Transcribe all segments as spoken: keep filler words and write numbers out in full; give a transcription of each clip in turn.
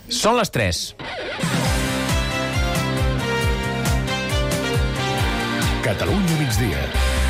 Són les tres. Catalunya migdia.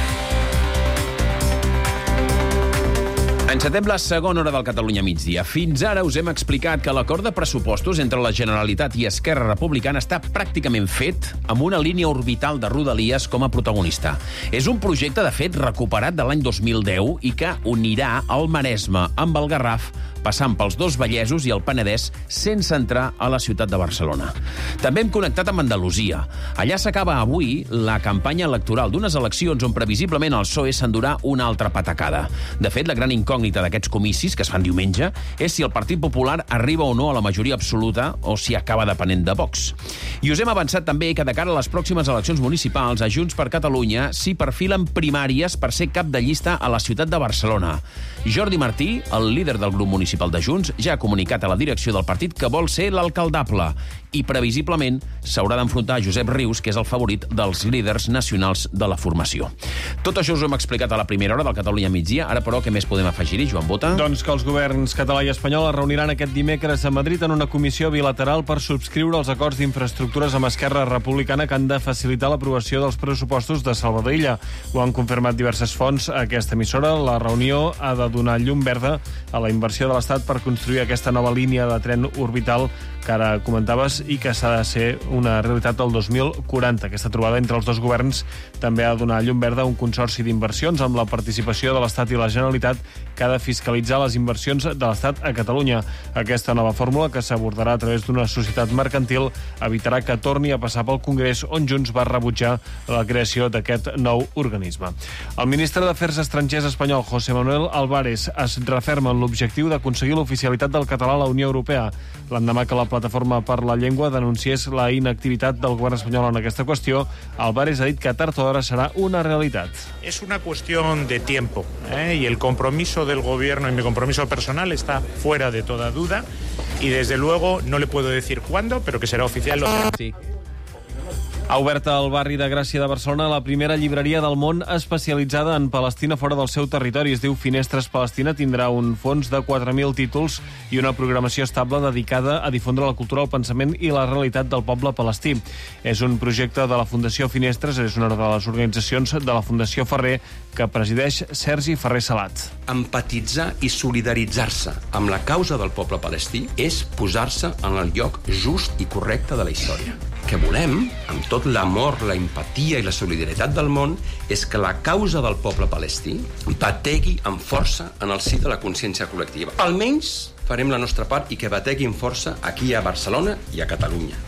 Encetem la segona hora del Catalunya migdia. Fins ara us hem explicat que l'acord de pressupostos entre la Generalitat i Esquerra Republicana està pràcticament fet amb una línia orbital de Rodalies com a protagonista. És un projecte, de fet, recuperat de l'any dos mil deu i que unirà el Maresme amb el Garraf, passant pels dos Vallesos i el Penedès sense entrar a la ciutat de Barcelona. També hem connectat amb Andalusia. Allà s'acaba avui la campanya electoral d'unes eleccions on previsiblement el P S O E s'endurà una altra patacada. De fet, la gran incògnita d'aquests comicis, que es fan diumenge, és si el Partit Popular arriba o no a la majoria absoluta o si acaba depenent de Vox. I us hem avançat també que de cara a les pròximes eleccions municipals, a Junts per Catalunya s'hi perfilen primàries per ser cap de llista a la ciutat de Barcelona. Jordi Martí, el líder del grup municipal de Junts, ja ha comunicat a la direcció del partit que vol ser l'alcaldable i, previsiblement, s'haurà d'enfrontar a Josep Rius, que és el favorit dels líders nacionals de la formació. Tot això us ho hem explicat a la primera hora del Catalunya migdia. Ara, però, què més podem afegir-hi, Joan Bota? Doncs que els governs català i espanyol es reuniran aquest dimecres a Madrid en una comissió bilateral per subscriure els acords d'infraestructures amb Esquerra Republicana que han de facilitar l'aprovació dels pressupostos de Salvador Illa. Ho han confirmat diverses fonts a aquesta emissora. La reunió ha de donar llum verda a la inversió de l'Estat per construir aquesta nova línia de tren orbital que ara comentaves i que s'ha de ser una realitat el dos mil quaranta. Aquesta trobada entre els dos governs també ha de donar llum verda a un consorci d'inversions amb la participació de l'Estat i la Generalitat que ha de fiscalitzar les inversions de l'Estat a Catalunya. Aquesta nova fórmula, que s'abordarà a través d'una societat mercantil, evitarà que torni a passar pel Congrés, on Junts va rebutjar la creació d'aquest nou organisme. El ministre d'Afers Estrangers espanyol, José Manuel Álvarez, es referma en l'objectiu d'aconseguir l'oficialitat del català a la Unió Europea, l'endemà que la Plataforma per la Llengua denunciés la inactivitat del govern espanyol en aquesta qüestió. Álvarez ha dit que tard o d'hora serà una realitat. Es una cuestión de tiempo, ¿eh? Y el compromiso del gobierno y mi compromiso personal está fuera de toda duda y desde luego no le puedo decir cuándo, pero que será oficial lo será. Sí. Ha obert al barri de Gràcia de Barcelona la primera llibreria del món especialitzada en Palestina fora del seu territori. Es diu Finestres Palestina. Tindrà un fons de quatre mil títols i una programació estable dedicada a difondre la cultura, el pensament i la realitat del poble palestí. És un projecte de la Fundació Finestres, és una de les organitzacions de la Fundació Ferrer que presideix Sergi Ferrer Salat. Empatitzar i solidaritzar-se amb la causa del poble palestí és posar-se en el lloc just i correcte de la història. Que volem, amb tot l'amor, la empatia i la solidaritat del món, és que la causa del poble palestí bategui amb força en el si de la consciència col·lectiva. Almenys farem la nostra part i que bategui amb força aquí a Barcelona i a Catalunya.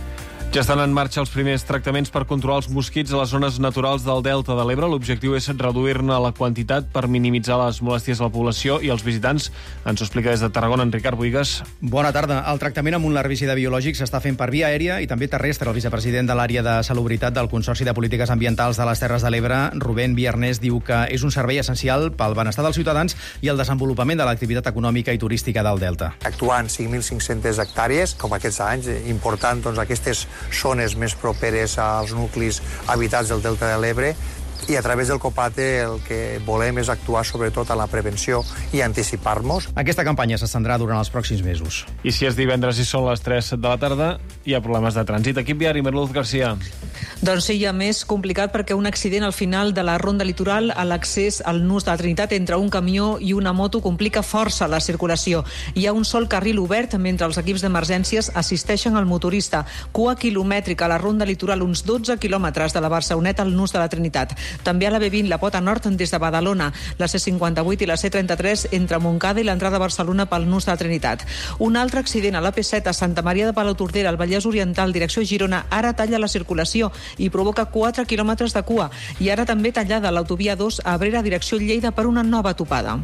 Ja estan en marxa els primers tractaments per controlar els mosquits a les zones naturals del Delta de l'Ebre. L'objectiu és reduir-ne la quantitat per minimitzar les molèsties a la població i als visitants. Ens ho explica des de Tarragona en Ricard Boigas. Bona tarda. El tractament amb un herbicida biològic s'està fent per via aèria i també terrestre. El vicepresident de l'àrea de salubritat del Consorci de Polítiques Ambientals de les Terres de l'Ebre, Rubén Viarnés, diu que és un servei essencial pel benestar dels ciutadans i el desenvolupament de l'activitat econòmica i turística del Delta. Actuant cinc mil cinc-centes hectàrees, com aquests anys, important doncs, aquestes zones més properes als nuclis habitats del Delta de l'Ebre, i a través del COPATE el que volem és actuar sobretot a la prevenció i anticipar-nos. Aquesta campanya s'estendrà durant els pròxims mesos. I si és divendres i són les tres de la tarda, hi ha problemes de trànsit. Equip viari, Merluz Garcia. Doncs sí, ja més complicat perquè un accident al final de la ronda litoral a l'accés al nus de la Trinitat entre un camió i una moto complica força la circulació. Hi ha un sol carril obert mentre els equips d'emergències assisteixen al motorista. Cua quilomètrica a la ronda litoral, uns dotze quilòmetres de la Barceloneta al nus de la Trinitat. També a la B vint, la Pota Nord des de Badalona, la C cinquanta-vuit i la C trenta-tres entre Montcada i l'entrada a Barcelona pel nus de la Trinitat. Un altre accident a l'A P set a Santa Maria de Palautordera, al Vallès Oriental, direcció Girona, ara talla la circulació i provoca quatre quilòmetres de cua. I ara també tallada l'autovia dos a Abrera, direcció Lleida, per una nova topada.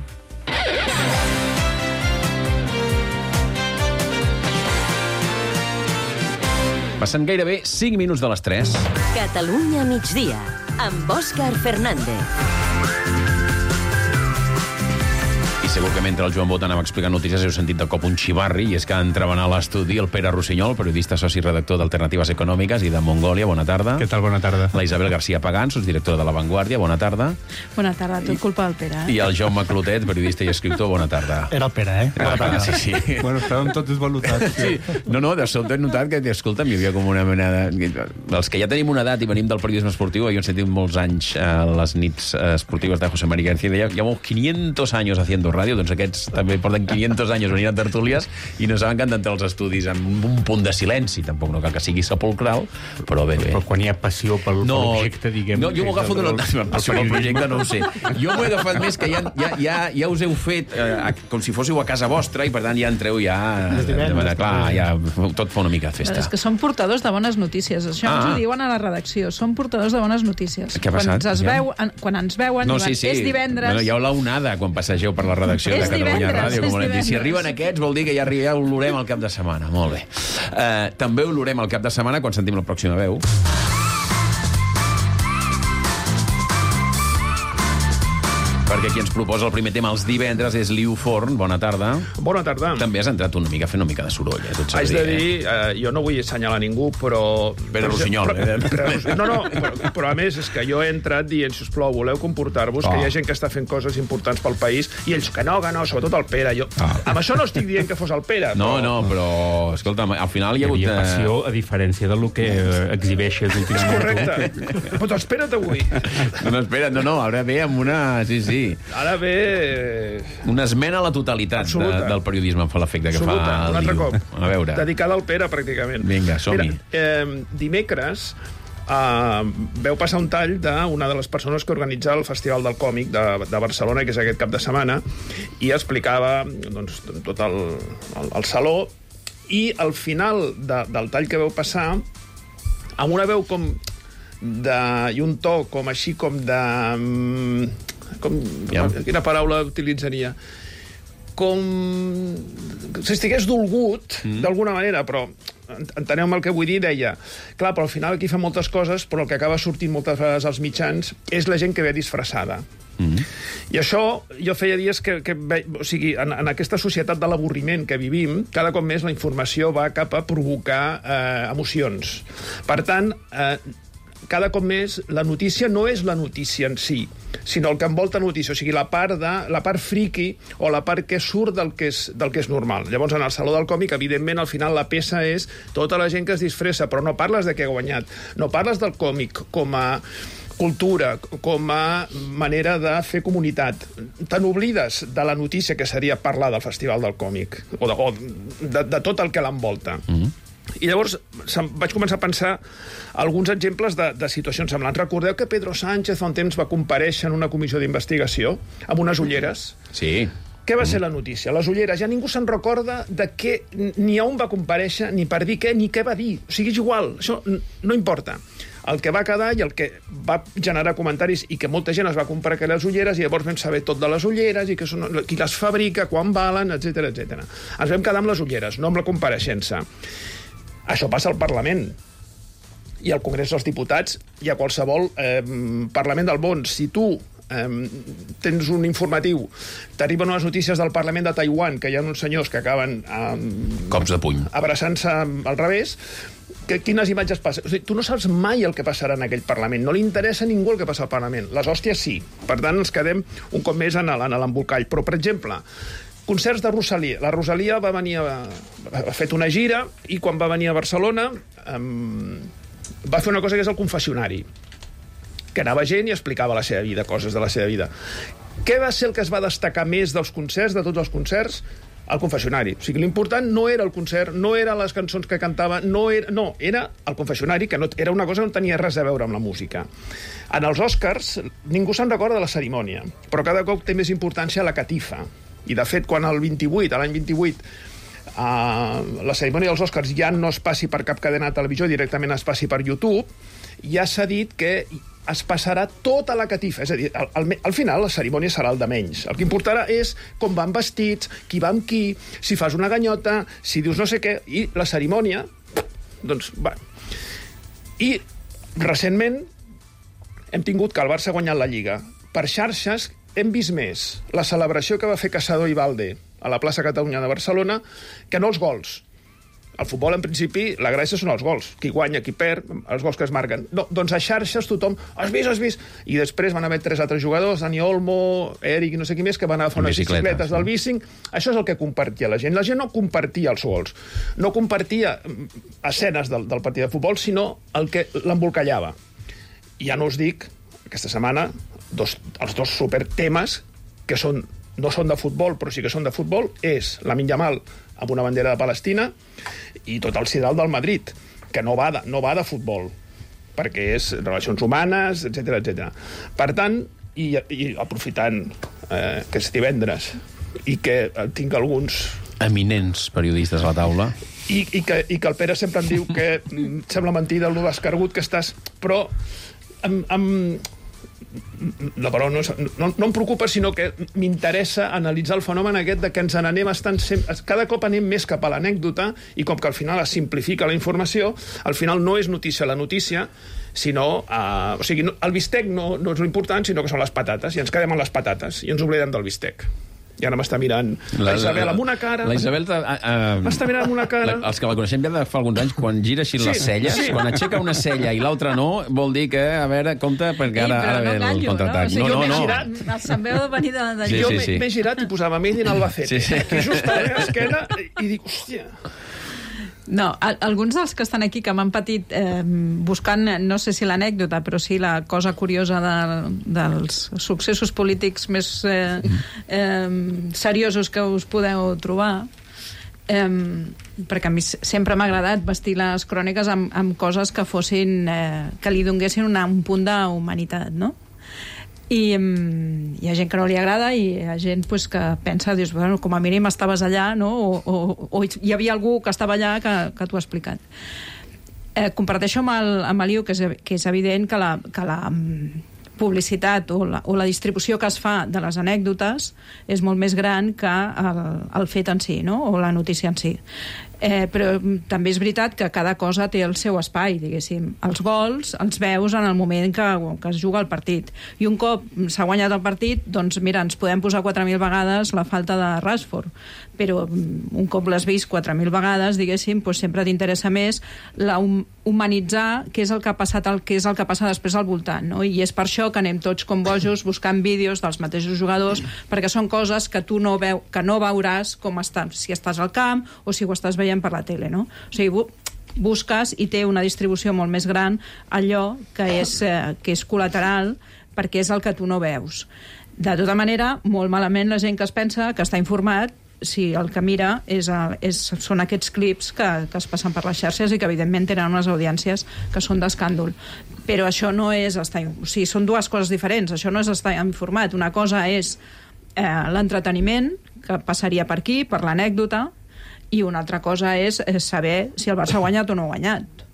Passen gairebé cinc minuts de les tres. Catalunya migdia, amb Òscar Fernández. I segur que mentre el Joan Bot anava explicant notícies heu sentit de cop un xivarri, i és que entraven a l'estudi el Pere Rossinyol, periodista soci redactor d'Alternatives Econòmiques i de Mongòlia. Bona tarda. Què tal? Bona tarda. La Isabel García Pagán, directora de La Vanguardia. Bona tarda. Bona tarda, tot culpa del Pere. Eh? I el Jaume Clotet, periodista i escriptor. Bona tarda. Era el Pere, eh? Era el Pere, sí, sí. Bueno, estàvem tots desvalutats. Sí. No, no, de sobte he notat que, escolta'm, hi havia com una mena de... Els que ja tenim una edat i venim del periodisme esportiu, jo he sentit molts anys a les nits esportives de José María García, deia, llevo quinientos años haciendo radio, doncs aquests també porten quinientos años venint a tertúlies i no saben que han d'entrar als estudis amb un punt de silenci, tampoc no cal que sigui sepulcral, però bé, bé. Però quan hi ha passió pel, no, per l'objecte, diguem... No, jo m'ho agafo d'una passió pel projecte, no ho sé. Jo m'ho he agafat més que ja, ja, ja, ja us heu fet eh, com si fóssiu a casa vostra i per tant ja entreu ja... Eh, clar, ja tot fa una mica de festa. És que són portadors de bones notícies. Això ah. ens ho diuen a la redacció. Són portadors de bones notícies. Què ha passat? Quan, es veu, en, quan ens veuen, no, diuen, sí, sí. és divendres... Bueno, hi ha l'onada quan passegeu per la redacció de Catalunya Ràdio. Com dir. Si arriben aquests vol dir que ja, ja olorem el cap de setmana. Molt bé. Uh, també olorem el cap de setmana quan sentim la pròxima veu. Perquè qui ens proposa el primer tema els divendres és Liu Forn. Bona tarda. Bona tarda. També has entrat una mica, fent una mica de soroll. Eh? Tot Haig de dir, eh, jo no vull assenyalar ningú, però... Pere Rossinyol. Però, però, no, no, però, però a més és que jo he entrat dient, sisplau, voleu comportar-vos, oh. que hi ha gent que està fent coses importants pel país, i ells que no, que no, sobretot el Pere. Jo, oh. Amb això no estic dient que fos el Pere. No, però... no, però, escolta'm, al final hi ha hagut... Hi havia passió, a diferència del que exhibeixes últimament. És correcte. Però espera't avui. No, no, espera't, no, no, ara ve amb una... Sí, sí. Ara ve... Una esmena a la totalitat de, del periodisme, em fa l'efecte que Absoluta. fa el un altre Liu. cop. A veure. Dedicada al Pere, pràcticament. Vinga, som-hi. Eh, dimecres eh, veu passar un tall d'una de les persones que organitza el Festival del Còmic de, de Barcelona, que és aquest cap de setmana, i explicava doncs, tot el, el, el saló, i al final de, del tall que veu passar, amb una veu com de... i un to com així com de... Com, ja. Quina paraula utilitzaria? Com si estigués dolgut, mm. d'alguna manera, però enteneu-me el que vull dir, deia, clar, però al final aquí fa moltes coses, però el que acaba sortint moltes vegades als mitjans és la gent que ve disfressada. Mm. I això, jo feia dies que, que ve, o sigui, en, en aquesta societat de l'avorriment que vivim, cada cop més la informació va cap a provocar eh, emocions. Per tant, eh, cada cop més la notícia no és la notícia en si, sinó el que envolta notícia, o sigui, la part, de, la part friki o la part que surt del que, és, del que és normal. Llavors, en el Saló del Còmic, evidentment, al final la peça és tota la gent que es disfressa, però no parles de què ha guanyat, no parles del còmic com a cultura, com a manera de fer comunitat. Te n'oblides de la notícia que seria parlar del Festival del Còmic, o de, o de, de tot el que l'envolta. Mm-hmm. I llavors vaig començar a pensar alguns exemples de, de situacions semblants. Recordeu que Pedro Sánchez fa un temps va comparèixer en una comissió d'investigació amb unes ulleres? Sí. Què va ser la notícia? Les ulleres. Ja ningú se'n recorda de què, ni a on va comparèixer, ni per dir què, ni què va dir. O sigui, és igual. Això no importa. El que va quedar i el que va generar comentaris i que molta gent es va comprar aquelles ulleres i llavors vam saber tot de les ulleres i que són, qui les fabrica, quan valen, etcètera, etcètera. Ens vam quedar amb les ulleres, no amb la compareixença. Això passa al Parlament i al Congrés dels Diputats i a qualsevol eh, Parlament del món. Si tu eh, tens un informatiu, t'arriben unes notícies del Parlament de Taiwan, que hi ha uns senyors que acaben eh, cops de puny abraçant-se al revés, que, quines imatges passen? O sigui, tu no saps mai el que passarà en aquell Parlament. No li interessa a ningú el que passa al Parlament. Les hòsties sí. Per tant, ens quedem un cop més en l'embolcall. Però, per exemple, concerts de Rosalia. La Rosalia va venir a, ha fet una gira i quan va venir a Barcelona um, va fer una cosa que és el confessionari, que anava gent i explicava la seva vida, coses de la seva vida. Què va ser el que es va destacar més dels concerts, de tots els concerts? El confessionari. O sigui, l'important no era el concert, no eren les cançons que cantava, no era, no, era el confessionari, que no, era una cosa que no tenia res a veure amb la música. En els Oscars ningú se'n recorda de la cerimònia, però cada cop té més importància la catifa. I, de fet, quan el vint-i-vuit, l'any vint-i-vuit, uh, la cerimònia dels Oscars ja no es passi per cap cadena de televisió, directament es passi per YouTube, ja s'ha dit que es passarà tota la catifa. És a dir, al, al, al final la cerimònia serà el de menys. El que importarà és com van vestits, qui va amb qui, si fas una ganyota, si dius no sé què, i la cerimònia, doncs, va. I, recentment, hem tingut que el Barça ha guanyat la Lliga. Per xarxes hem vist més la celebració que va fer Caçador i Valde a la plaça Catalunya de Barcelona que no els gols. Al futbol, en principi, la gràcia són els gols. Qui guanya, qui perd, els gols que es marquen. No, doncs a xarxes tothom, has vist, has vist... I després van haver tres altres jugadors, Dani Olmo, Eric i no sé qui més, que van agafar unes bicicletes del bicing. Això és el que compartia la gent. La gent no compartia els gols. No compartia escenes del, del partit de futbol, sinó el que l'embolcallava. I ja no us dic, aquesta setmana, dos, els dos supertemes que són, no són de futbol, però sí que són de futbol, és Lamine Yamal amb una bandera de Palestina i tot el sidral del Madrid, que no va de, no va de futbol, perquè és relacions humanes, etcètera, etcètera. Per tant, i, i aprofitant eh, que és divendres i que tinc alguns... eminents periodistes a la taula. I, i, que, i que el Pere sempre em diu que sembla mentida el d'escargut que estàs... Però amb... amb la paraula no, no, no em preocupa, sinó que m'interessa analitzar el fenomen aquest de que ens n'anem estant sempre, cada cop anem més cap a l'anècdota, i com que al final es simplifica la informació, al final no és notícia la notícia, sinó... Uh, o sigui, no, el bistec no, no és l'important, sinó que són les patates, i ens quedem amb les patates, i ens oblidem del bistec. I ara m'està mirant la, la Isabel amb una cara... La Isabel... Uh, uh, m'està mirant amb una cara... La, els que la coneixem ja de fa alguns anys, quan gira així sí, les celles, sí. Quan aixeca una cella i l'altra no, vol dir que, a veure, compte, perquè ara, Ei, ara ve no el contraatac. No, o sigui, no, no, no, no. Girat... Se'n veu de venir de... de... Sí, jo sí, m'he sí. girat i posava ell en Albacete. Sí, sí. Aquí just a la meva esquena, i dic, hòstia... No, a, alguns dels que estan aquí que m'han patit eh, buscant, no sé si l'anècdota, però sí la cosa curiosa de, dels successos polítics més eh, eh, seriosos que us podeu trobar, eh, perquè a mi sempre m'ha agradat vestir les cròniques amb, amb coses que fossin eh, que li donguessin una, un punt d'humanitat, no? I um, hi ha gent que no li agrada i hi ha gent pues, que pensa, dius, bueno, com a mínim estaves allà, no? o, o, o hi havia algú que estava allà que, que t'ho ha explicat. Eh, comparteixo amb el, amb el Iu que és, que és evident que la, que la um, publicitat o la, o la distribució que es fa de les anècdotes és molt més gran que el, el fet en si, no? O la notícia en si. Eh, però també és veritat que cada cosa té el seu espai, diguéssim. Els gols els veus en el moment que, que es juga el partit. I un cop s'ha guanyat el partit, doncs mira, ens podem posar quatre mil vegades la falta de Rashford, però un cop l'has vist quatre mil vegades, diguéssim, doncs sempre t'interessa més la hum humanitzar què és el que ha passat, el, què és el que passa després al voltant, no? I és per això que anem tots com bojos buscant vídeos dels mateixos jugadors, perquè són coses que tu no, veu, que no veuràs com està, si estàs al camp o si ho estàs veient per la tele, no? O sigui, bu busques i té una distribució molt més gran allò que és, eh, que és col·lateral perquè és el que tu no veus. De tota manera, molt malament la gent que es pensa que està informat si el que mira és, és, són aquests clips que, que es passen per les xarxes i que evidentment tenen unes audiències que són d'escàndol. Però això no és estar... O sigui, són dues coses diferents. Això no és estar informat. Una cosa és eh, l'entreteniment, que passaria per aquí, per l'anècdota, i una altra cosa és, és saber si el Barça ha guanyat o no ha guanyat.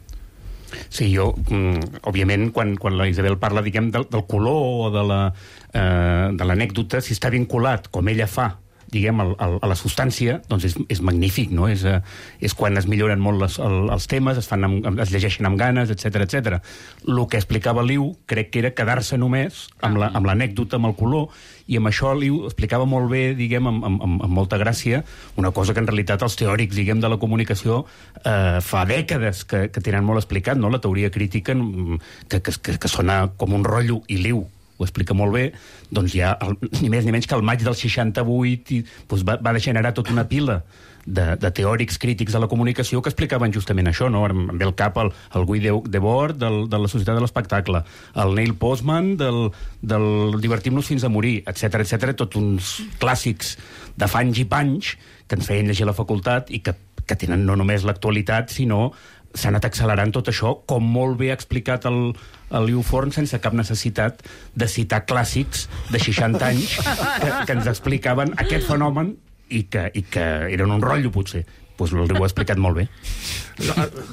Sí, jo, mm, òbviament, quan, quan la Isabel parla, diguem, del, del color o de la, eh, de l'anècdota, si està vinculat, com ella fa, diguem, el, el, a la substància, doncs és, és magnífic, no? És, eh, és quan es milloren molt les, el, els temes, es, fan amb, es llegeixen amb ganes, etcètera, etcètera. El que explicava l'Iu, crec que era quedar-se només amb la, amb l'anècdota, amb el color, i amb això l'Iu explicava molt bé, diguem, amb, amb, amb molta gràcia, una cosa que en realitat els teòrics, diguem, de la comunicació eh, fa dècades que, que tenen molt explicat, no? La teoria crítica, que, que, que, que sona com un rotllo, i l'Iu ho explica molt bé, doncs ja, el, ni més ni menys que el maig del seixanta-vuit i, doncs va, va generar tota una pila de, de teòrics crítics de la comunicació que explicaven justament això, no? Em ve al cap el, el Guy Debord del, de la Societat de l'Espectacle, el Neil Postman del, del Divertim-nos fins a morir, etcètera, etcètera, tots uns clàssics de fanys i panys que ens feien llegir a la facultat i que, que tenen no només l'actualitat, sinó s'ha anat accelerant tot això, com molt bé ha explicat el, el Liu Forn, sense cap necessitat de citar clàssics de seixanta anys que, que ens explicaven aquest fenomen i que, i que eren un rotllo, potser, pues ho he explicat molt bé. No,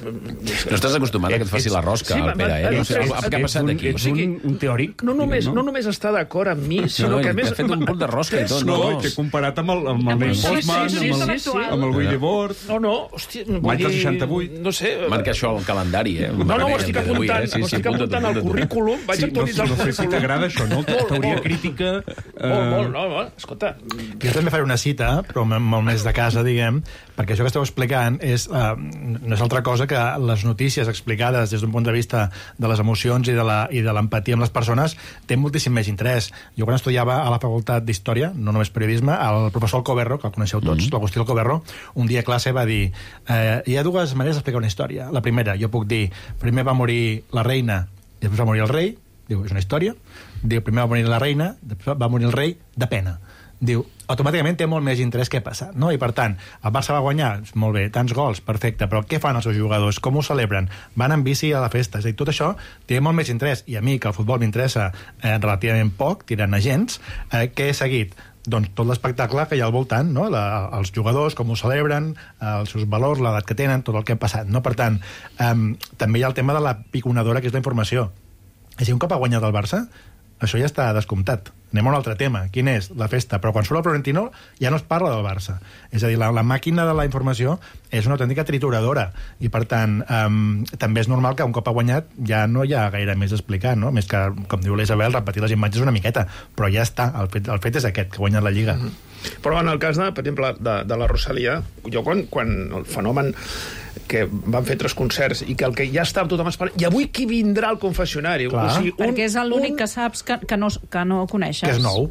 no estàs acostumat a que et faci la rosca, sí, el Pere, eh? No sé, què ha passat aquí? Ets un, un teòric. No només, no només està d'acord amb mi, sinó no, que a més... T'ha fet un punt de rosca i tot. No, no t'he comparat amb el, amb el Neil Postman, sí, sí, amb el, sí, sí. amb el Willy Ward... No, no, hòstia... Marca el seixanta-vuit. No sé... Marca això al calendari, eh? No, no, ho estic apuntant, ho estic apuntant al currículum, vaig actualitzar el currículum. No sé si t'agrada això, no? Teoria crítica... Molt, molt, no, no, escolta... Jo també faré una cita, però molt més de casa, diguem, perquè això que esteu explicant és, uh, no és altra cosa que les notícies explicades des d'un punt de vista de les emocions i de la, i de l'empatia amb les persones té moltíssim més interès. Jo quan estudiava a la Facultat d'Història, no només periodisme, el professor Alcoberro, que el coneixeu tots, mm -hmm. l'Agustí Alcoberro, un dia a classe va dir eh, hi ha dues maneres d'explicar una història. La primera, jo puc dir, primer va morir la reina i després va morir el rei, diu, és una història. Diu, primer va morir la reina, després va morir el rei, de pena. Diu, automàticament té molt més interès què passa, no? I per tant, el Barça va guanyar, molt bé, tants gols, perfecte, però què fan els seus jugadors? Com ho celebren? Van en bici a la festa? És a dir, tot això té molt més interès, i a mi, que el futbol m'interessa eh, relativament poc, tirant a gens, eh, què he seguit? Doncs tot l'espectacle que hi ha al voltant, no? La, els jugadors, com ho celebren, eh, els seus valors, l'edat que tenen, tot el que ha passat, no? Per tant, eh, també hi ha el tema de la piconadora, que és la informació. És a dir, un cop ha guanyat el Barça, això ja està descomptat. Anem a un altre tema. Quin és? La festa. Però quan surt el Florentino ja no es parla del Barça. És a dir, la, la màquina de la informació és una autèntica trituradora i, per tant, um, també és normal que un cop ha guanyat ja no hi ha gaire més a explicar, no? Més que, com diu l'Isabel, repetir les imatges una miqueta. Però ja està. El fet, el fet és aquest, que ha guanyat la Lliga. Mm-hmm. Però en el cas, de, per exemple, de, de la Rosalia, jo quan, quan el fenomen que van fer tres concerts i que el que ja estava tothom esperant, i avui qui vindrà al confessionari? Clar. O sigui, un, perquè és l'únic un... que saps que, que, no, que no coneixes. Que és nou.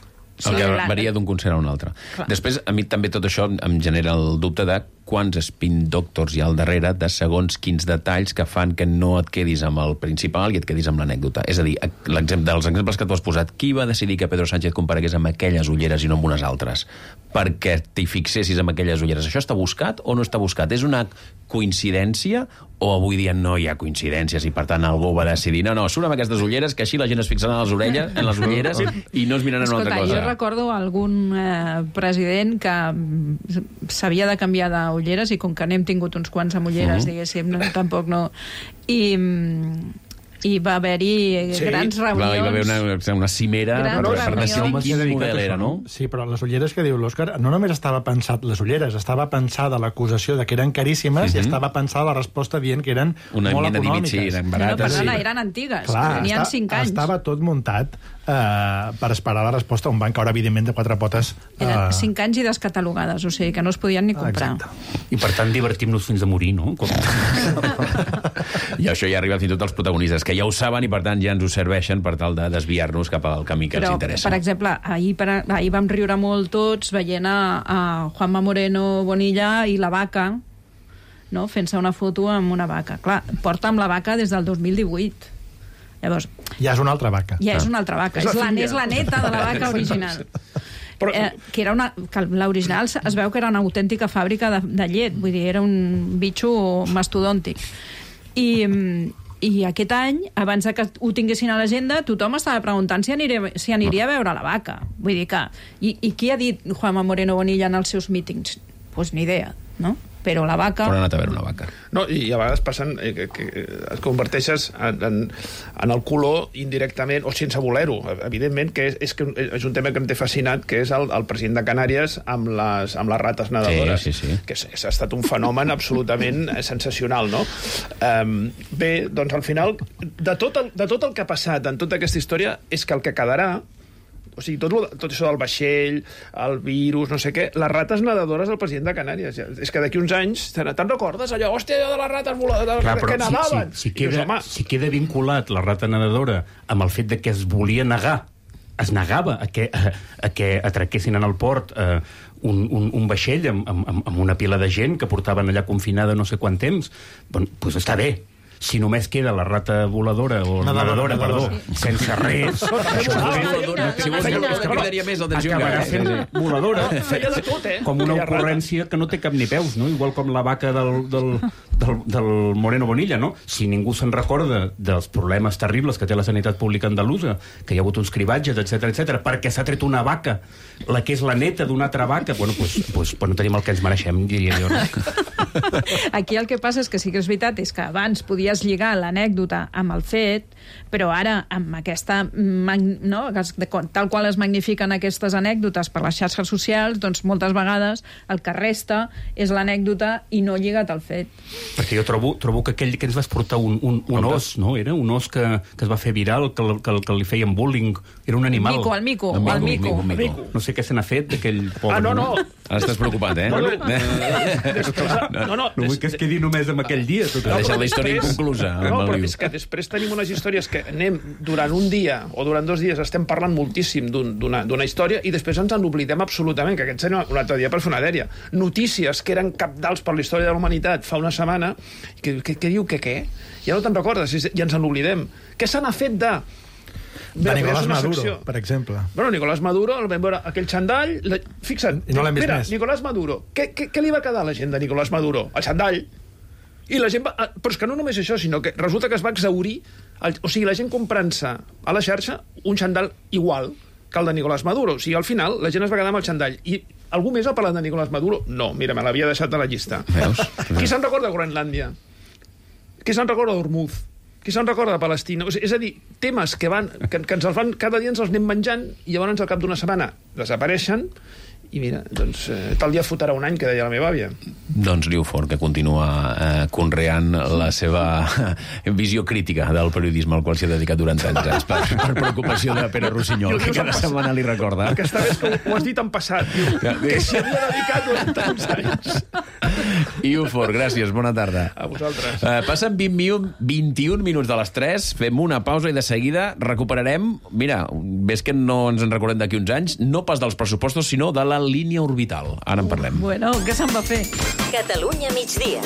El que varia d'un concert a un altre. Clar. Després, a mi també tot això em genera el dubte de quants spin doctors hi ha al darrere de segons quins detalls que fan que no et quedis amb el principal i et quedis amb l'anècdota. És a dir, l'exemple, dels exemples que tu has posat, qui va decidir que Pedro Sánchez comparegués amb aquelles ulleres i no amb unes altres? Perquè t'hi fixessis amb aquelles ulleres. Això està buscat o no està buscat? És una coincidència o avui dia no hi ha coincidències i per tant algú va decidir no, no, surt amb aquestes ulleres que així la gent es fixarà en les orelles, en les ulleres i no es miraran en una altra cosa. Jo recordo algun eh, president que s'havia de canviar d'ulleres i com que n'hem tingut uns quants amb ulleres, uh-huh. diguéssim, no, tampoc no... I... i va haver-hi sí. grans reunions... Clar, hi va haver una, una cimera per, per decidir quin model era, no? Sí, però les ulleres que diu l'Òscar, no només estava pensat les ulleres, estava pensada l'acusació de que eren caríssimes uh-huh. i estava pensada la resposta dient que eren una molt econòmiques. Sí, eren barates. No, perdona, sí. eren antigues, clar, tenien està, cinc anys. Estava tot muntat eh, per esperar la resposta, on van caure, evidentment, de quatre potes. Eh... Eren cinc anys i descatalogades, o sigui que no es podien ni comprar. Exacte. I per tant divertim-nos fins a morir, no? Com... I això ja arriba fins i tot als protagonistes, que ja ho saben i per tant ja ens ho serveixen per tal de desviar-nos cap al camí que Però, els interessa. Per exemple, ahir, per, ahir vam riure molt tots veient a, a Juanma Moreno Bonilla i la vaca, no? Fent-se una foto amb una vaca. Clar, porta amb la vaca des del dos mil divuit. Llavors, ja és una altra vaca. Ja ah. és una altra vaca. És, és, la, és la neta de la vaca original. Però... Eh, que era una, que l'original es veu que era una autèntica fàbrica de, de llet. Vull dir, era un bitxo mastodòntic. I... I aquest any, abans que ho tinguessin a l'agenda, tothom estava preguntant si aniria, si aniria a veure la vaca. Vull dir que... I, i qui ha dit Juanma Moreno Bonilla en els seus mítings? Doncs pues ni idea, no? Però la vaca... Però ha anat a veure una vaca. No, i a vegades passen eh, que, que et converteixes en, en, en el color indirectament o sense voler-ho. Evidentment que és, és, que és un tema que em té fascinat, que és el, el president de Canàries amb les, amb les rates nedadores. Sí, sí, sí. Que ha estat un fenomen absolutament sensacional, no? Um, bé, doncs al final, de tot, el, de tot el que ha passat en tota aquesta història, és que el que quedarà, o sigui, tot, lo, tot això del vaixell, el virus, no sé què, les rates nedadores del president de Canàries. És que d'aquí uns anys, te'n recordes allò? Hòstia, allò de les rates voladores Clar, que nadaven. Si, si, si, queda, dius, si queda vinculat la rata nedadora amb el fet de que es volia negar, es negava a que, a, a que atraquessin en el port eh, un, un, un vaixell amb, amb, amb una pila de gent que portaven allà confinada no sé quant temps, doncs pues està bé. Si només queda la rata voladora o nedadora, perdó, sense res, això quedaria més acabarà sent voladora com una ocurrència que no té cap ni peus, no? Igual com la vaca del, del, del, del Moreno Bonilla, no? Si ningú se'n recorda dels problemes terribles que té la sanitat pública andalusa, que hi ha hagut uns cribatges, etcètera, etcètera, perquè s'ha tret una vaca, la que és la neta d'una altra vaca, bueno, doncs pues, pues, pues no tenim el que ens mereixem, diria jo. No? Aquí el que passa és que sí que és veritat, és que abans podies lligar l'anècdota amb el fet, però ara, amb aquesta... No, tal qual es magnifiquen aquestes anècdotes per les xarxes socials, doncs moltes vegades el que resta és l'anècdota i no lligat al fet. Perquè jo trobo, trobo que aquell que ens vas portar un, un, un os, no? Era un os que, que es va fer viral, que, que, que li feien bullying. Era un animal. Mico, el mico, el, el mico. mico, mico. mico. No sé què se n'ha fet d'aquell pobre. Ah, no, no. Ara estàs preocupat, eh? No, no, no, no, no, no vull que es quedi només amb aquell dia. Tot ha deixat la història inconclusa. No, però és que després tenim unes històries que anem durant un dia o durant dos dies estem parlant moltíssim d'una un, història i després ens en oblidem absolutament, que aquest seria un altre dia per fer una dèria. Notícies que eren cabdals per la història de la humanitat fa una setmana, que, que, que diu que què? Ja no te'n recordes i ens en oblidem. Què se n'ha fet de... De Bé, Nicolás Maduro, secció. Per exemple. Bueno, Nicolás Maduro, el vam veure aquell xandall... La... Fixa't, I no l'hem vist mira, més. Nicolás Maduro. Què, què, què li va quedar a la gent de Nicolás Maduro? El xandall. I la gent va... Però és que no només això, sinó que resulta que es va exhaurir... El... O sigui, la gent comprant-se a la xarxa un xandall igual que el de Nicolás Maduro. O sigui, al final, la gent es va quedar amb el xandall. I algú més ha parlat de Nicolás Maduro? No, mira, me l'havia deixat a la llista. Veus? Qui se'n recorda de Groenlàndia? Qui se'n recorda d'Ormuz? Qui se'n recorda de Palestina? O sigui, és a dir, temes que, van, que, que ens els van, cada dia ens els anem menjant i llavors al cap d'una setmana desapareixen i mira, doncs eh, tal dia fotrà un any, que deia la meva àvia. Doncs Liu Fort, que continua eh, conreant la seva visió crítica del periodisme al qual s'ha dedicat durant tants anys per, per preocupació de Pere Rossinyol, que cada setmana li recorda. El que està bé és que ho has dit en passat, tio, ja, que s'hi havia dedicat durant tants anys. Liu Fort, gràcies, bona tarda. A vosaltres. Eh, passen vint-i-un minuts de les tres, fem una pausa i de seguida recuperarem, mira, ves que no ens en recordem d'aquí uns anys, no pas dels pressupostos, sinó de la línia orbital. Ara en parlem. Bueno, què se'n va fer? Catalunya migdia.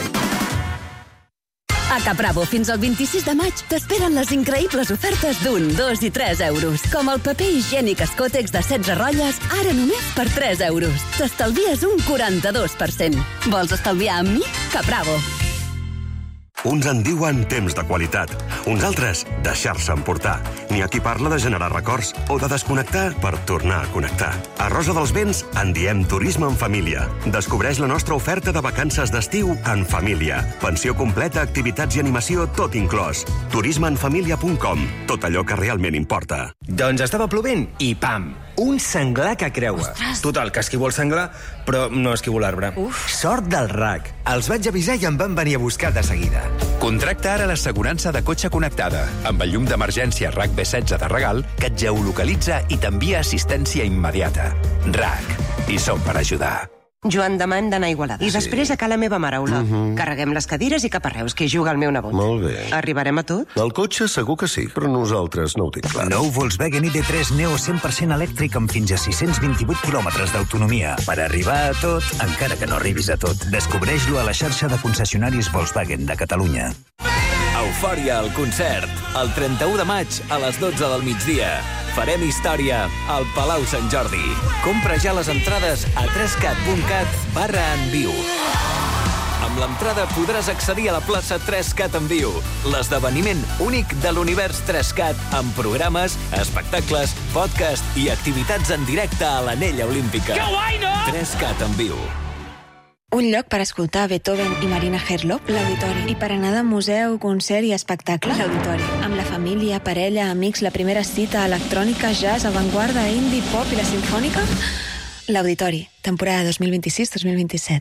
A Capravo, fins al vint-i-sis de maig, t'esperen les increïbles ofertes d'un, dos i tres euros. Com el paper higiènic Escòtex de setze ratlles, ara només per tres euros. T'estalvies un quaranta-dos per cent. Vols estalviar amb mi? Capravo. Uns en diuen temps de qualitat, uns altres deixar-se emportar. N'hi ha qui parla de generar records o de desconnectar per tornar a connectar. A Rosa dels Vents en diem turisme en família. Descobreix la nostra oferta de vacances d'estiu en família. Pensió completa, activitats i animació, tot inclòs. turisme en família punt com. Tot allò que realment importa. Doncs estava plovent i pam! Un senglar que creua. Ostres. Total, que esquivo el senglar, però no esquivo l'arbre. Sort del R A C. Els vaig avisar i em van venir a buscar de seguida. Contracta ara l'assegurança de cotxe connectada, amb el llum d'emergència R A C B setze de regal, que et geolocalitza i t'envia assistència immediata. R A C. I som per ajudar. Joan, demà hem d'anar a Igualada. I Sí. després a Cala Meva Mare, Olot. Mhm. Carreguem les cadires i cap a Reus, que hi juga el meu nebot. Molt bé. Arribarem a tot? El cotxe segur que sí, però nosaltres no ho tinc clar. Nou Volkswagen I D tres Neo cent per cent elèctric amb fins a sis-cents vint-i-vuit quilòmetres d'autonomia. Per arribar a tot, encara que no arribis a tot, descobreix-lo a la xarxa de concessionaris Volkswagen de Catalunya. Eufòria al concert, el trenta-u de maig a les dotze del migdia. Farem història al Palau Sant Jordi. Compra ja les entrades a trescat punt cat barra en viu. Amb l'entrada podràs accedir a la plaça trescat en viu, l'esdeveniment únic de l'univers trescat amb programes, espectacles, podcast i activitats en directe a l'Anella Olímpica. Que guai, no? trescat en viu. Un lloc per escoltar Beethoven i Marina Herlop, l'Auditori. I per anar de museu, concert i espectacle, l'Auditori. Amb la família, parella, amics, la primera cita, electrònica, jazz, avantguarda, indie, pop i la sinfònica, l'Auditori. Temporada dos mil vint-i-sis dos mil vint-i-set.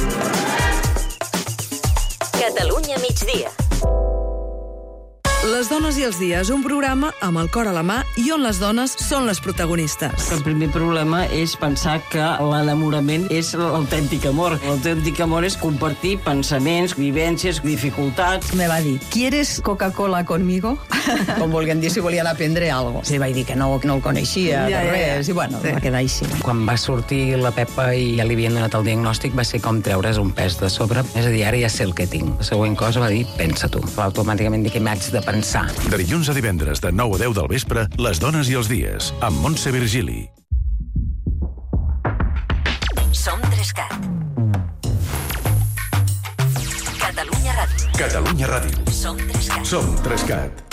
Catalunya migdia. Les dones i els dies, un programa amb el cor a la mà i on les dones són les protagonistes. El primer problema és pensar que l'enamorament és l'autèntic amor. L'autèntic amor és compartir pensaments, vivències, dificultats. Me va dir, ¿quieres Coca-Cola conmigo? Com volguem dir, si volien aprendre algo. Sí, vaig dir que no, no el coneixia, ja, de res, ja, ja. I bueno, sí. Va quedar així. Quan va sortir la Pepa i ja li havien donat el diagnòstic, va ser com treure's un pes de sobre. És a dir, ara ja sé el que tinc. La següent cosa va dir, pensa tu. Automàticament dic que m'haig de pensar. De dilluns a divendres, de nou a deu del vespre, Les dones i els dies, amb Montse Virgili. Som trescat. Catalunya Ràdio. TresCat. Catalunya Ràdio. Som TresCat. Som TresCat.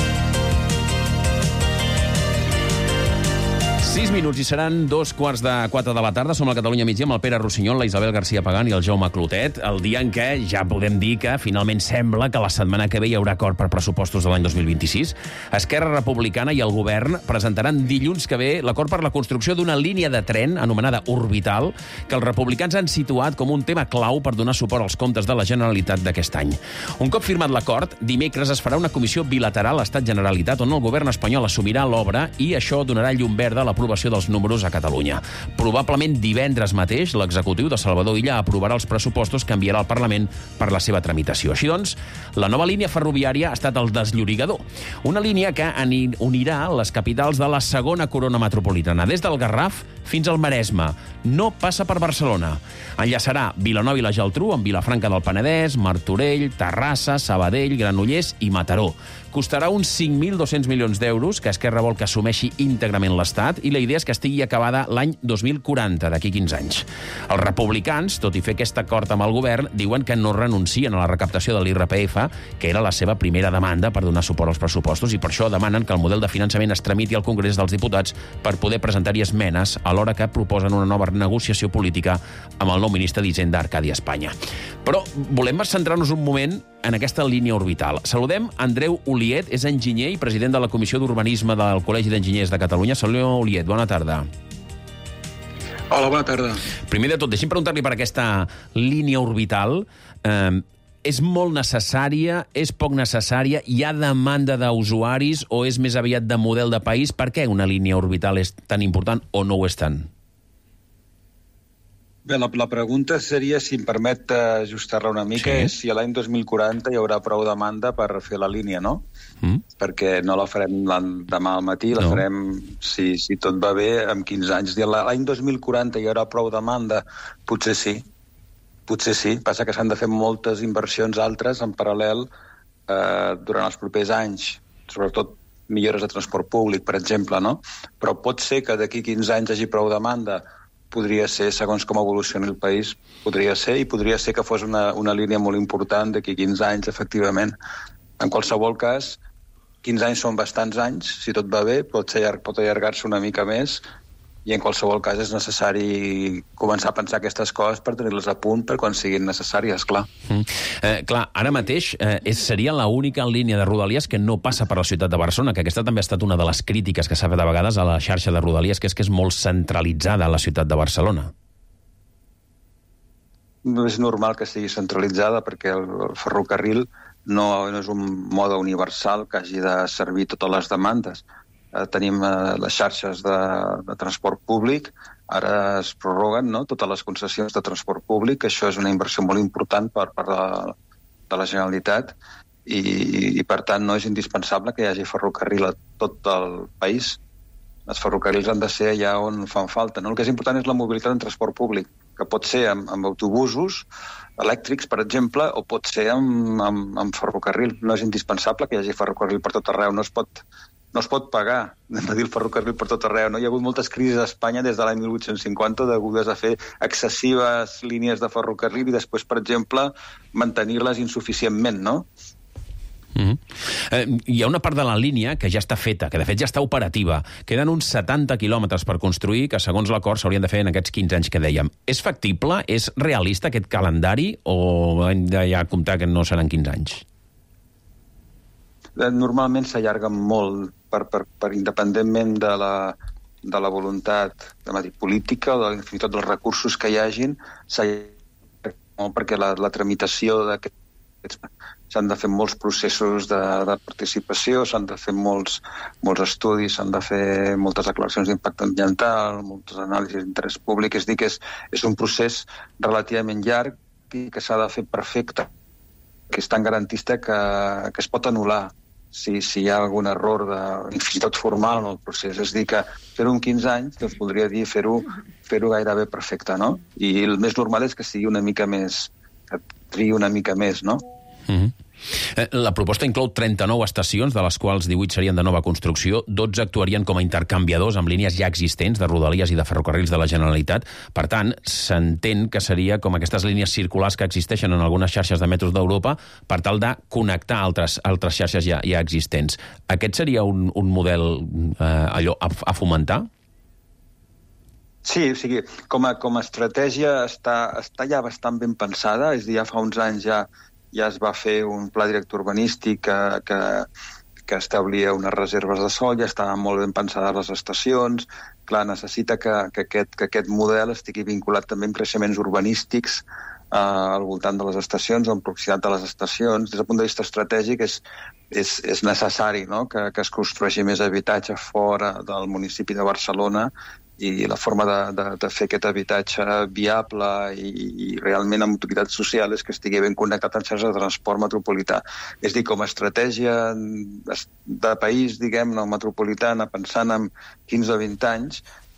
Sis minuts i seran dos quarts de quatre de la tarda. Som a Catalunya Migdia amb el Pere Rossinyol, la Isabel García Pagán i el Jaume Clotet. El dia en què ja podem dir que finalment sembla que la setmana que ve hi haurà acord per pressupostos de l'any dos mil vint-i-sis. Esquerra Republicana i el govern presentaran dilluns que ve l'acord per la construcció d'una línia de tren anomenada Orbital, que els republicans han situat com un tema clau per donar suport als comptes de la Generalitat d'aquest any. Un cop firmat l'acord, dimecres es farà una comissió bilateral Estat-Generalitat on el govern espanyol assumirà l'obra i això donarà llum verda a la aprovació dels números a Catalunya. Probablement divendres mateix, l'executiu de Salvador Illa aprovarà els pressupostos que enviarà al Parlament per la seva tramitació. Així doncs, la nova línia ferroviària ha estat el desllorigador. Una línia que unirà les capitals de la segona corona metropolitana, des del Garraf fins al Maresme. No passa per Barcelona. Enllaçarà Vilanova i la Geltrú amb Vilafranca del Penedès, Martorell, Terrassa, Sabadell, Granollers i Mataró. Costarà uns cinc mil dos-cents milions d'euros, que Esquerra vol que assumeixi íntegrament l'Estat, i la idea és que estigui acabada l'any dos mil quaranta, d'aquí quinze anys. Els republicans, tot i fer aquest acord amb el govern, diuen que no renuncien a la recaptació de l'I R P F, que era la seva primera demanda per donar suport als pressupostos, i per això demanen que el model de finançament es tramiti al Congrés dels Diputats per poder presentar-hi esmenes, alhora que proposen una nova negociació política amb el nou ministre d'Hisenda, Arcadi Espanya. Però volem centrar-nos un moment en aquesta línia orbital. Saludem Andreu Oliet, és enginyer i president de la Comissió d'Urbanisme del Col·legi d'Enginyers de Catalunya. Senyor Oliet, bona tarda. Hola, bona tarda. Primer de tot, deixi'm preguntar-li per aquesta línia orbital. Eh, és molt necessària, és poc necessària, hi ha demanda d'usuaris o és més aviat de model de país? Per què una línia orbital és tan important o no ho és tant? Bé, la, la pregunta seria, si em permet ajustar-la una mica, sí. És si a l'any dos mil quaranta hi haurà prou demanda per fer la línia, no? Mm. Perquè no la farem demà al matí, la no. farem, si, si tot va bé, en quinze anys. L'any dos mil quaranta hi haurà prou demanda? Potser sí. Potser sí. Passa que s'han de fer moltes inversions altres en paral·lel eh, durant els propers anys, sobretot millores de transport públic, per exemple, no? Però pot ser que d'aquí quinze anys hi hagi prou demanda. Podria ser, segons com evolucioni el país, podria ser, i podria ser que fos una, una línia molt important d'aquí quinze anys, efectivament. En qualsevol cas, quinze anys són bastants anys, si tot va bé, pot, ser, pot allargar-se una mica més, i en qualsevol cas és necessari començar a pensar aquestes coses per tenir-les a punt per quan siguin necessàries, clar. Mm. Eh, clar, ara mateix eh, és, seria l'única línia de Rodalies que no passa per la ciutat de Barcelona, que aquesta també ha estat una de les crítiques que s'ha fet a vegades a la xarxa de Rodalies, que és que és molt centralitzada a la ciutat de Barcelona. No és normal que sigui centralitzada perquè el, el ferrocarril no, no és un mode universal que hagi de servir totes les demandes. Eh, tenim eh, les xarxes de, de transport públic, ara es prorroguen, no?, totes les concessions de transport públic, això és una inversió molt important per part de, de la Generalitat i, i per tant no és indispensable que hi hagi ferrocarril a tot el país. Els ferrocarrils han de ser allà on fan falta, no? El que és important és la mobilitat en transport públic, que pot ser amb, amb autobusos elèctrics, per exemple, o pot ser amb, amb, amb ferrocarril. No és indispensable que hi hagi ferrocarril per tot arreu, no es pot... No es pot pagar de dir el ferrocarril per tot arreu. No? Hi ha hagut moltes crisis a Espanya des de l'any mil vuit-cents cinquanta degudes a fer excessives línies de ferrocarril i després, per exemple, mantenir-les insuficientment, no? Mm-hmm. eh, hi ha una part de la línia que ja està feta, que de fet ja està operativa. Queden uns setanta quilòmetres per construir, que segons l'acord s'haurien de fer en aquests quinze anys que dèiem. És factible? És realista aquest calendari? O hem de ja comptar que no seran quinze anys? Normalment s'allarguen molt per, per, per independentment de la, de la voluntat de dir, política o de, fins i tot dels recursos que hi hagin, s'allarguen molt perquè la, la tramitació d'aquests s'han de fer molts processos de, de participació, s'han de fer molts, molts estudis, s'han de fer moltes declaracions d'impacte ambiental, moltes anàlisis d'interès públic, és dir, que és, és un procés relativament llarg i que s'ha de fer perfecte, que és tan garantista que, que es pot anul·lar si, si hi ha algun error de, fins i tot formal en el procés. És dir, que fer-ho en quinze anys doncs voldria dir fer-ho fer-ho gairebé perfecte, no? I el més normal és que sigui una mica més, que triï una mica més, no? Mm-hmm. La proposta inclou trenta-nou estacions, de les quals divuit serien de nova construcció, dotze actuarien com a intercanviadors amb línies ja existents de Rodalies i de ferrocarrils de la Generalitat. Per tant, s'entén que seria com aquestes línies circulars que existeixen en algunes xarxes de metros d'Europa per tal de connectar altres, altres xarxes ja, ja existents. Aquest seria un, un model eh, allò a, a fomentar? Sí, o sigui, com a, com a estratègia està, està ja bastant ben pensada, és a dir, ja fa uns anys ja ja es va fer un pla director urbanístic que, que, que establia unes reserves de sol, ja estaven molt ben pensades les estacions. Clar, necessita que, que, aquest, que aquest model estigui vinculat també amb creixements urbanístics eh, al voltant de les estacions o en proximitat de les estacions. Des del punt de vista estratègic és, és, és necessari, no?, que, que es construeixi més habitatge fora del municipi de Barcelona, i la forma de, de, de fer aquest habitatge viable i, i realment amb utilitats socials és que estigui ben connectat amb xarxes de transport metropolità. És a dir, com a estratègia de país, diguem, no, metropolitana, pensant en quinze o vint anys,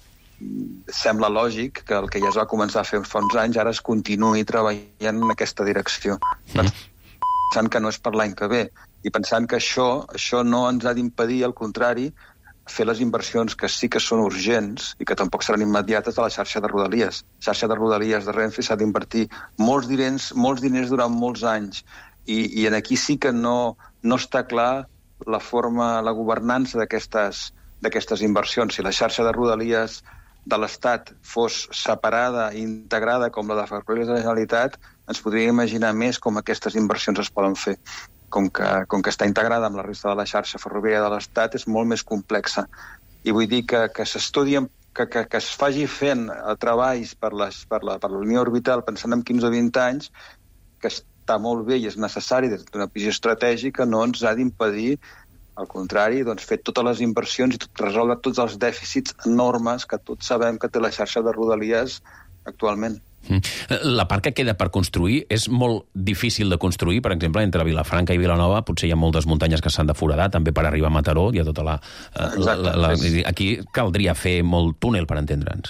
sembla lògic que el que ja es va començar a fer fa uns anys ara es continuï treballant en aquesta direcció. Pensant que no és per l'any que ve i pensant que això, això no ens ha d'impedir, al contrari, fer les inversions que sí que són urgents i que tampoc seran immediates a la xarxa de Rodalies. La xarxa de Rodalies de Renfe s'ha d'invertir molts diners, molts diners durant molts anys i, i en aquí sí que no, no està clar la forma, la governança d'aquestes d'aquestes inversions. Si la xarxa de Rodalies de l'Estat fos separada i integrada com la de Ferrocarrils de la Generalitat, ens podríem imaginar més com aquestes inversions es poden fer. Com que, com que està integrada amb la resta de la xarxa ferroviària de l'Estat, és molt més complexa. I vull dir que, que s'estudien, que, que, que es faci fent treballs per, les, per, la, per la línia orbital pensant en quinze o vint anys, que està molt bé i és necessari des d'una visió estratègica, no ens ha d'impedir, al contrari, doncs, fer totes les inversions i tot, resoldre tots els dèficits enormes que tots sabem que té la xarxa de Rodalies actualment. La part que queda per construir és molt difícil de construir, per exemple, entre Vilafranca i Vilanova potser hi ha moltes muntanyes que s'han de foradar, també per arribar a Mataró, hi ha tota la... la, la, la aquí caldria fer molt túnel, per entendre'ns.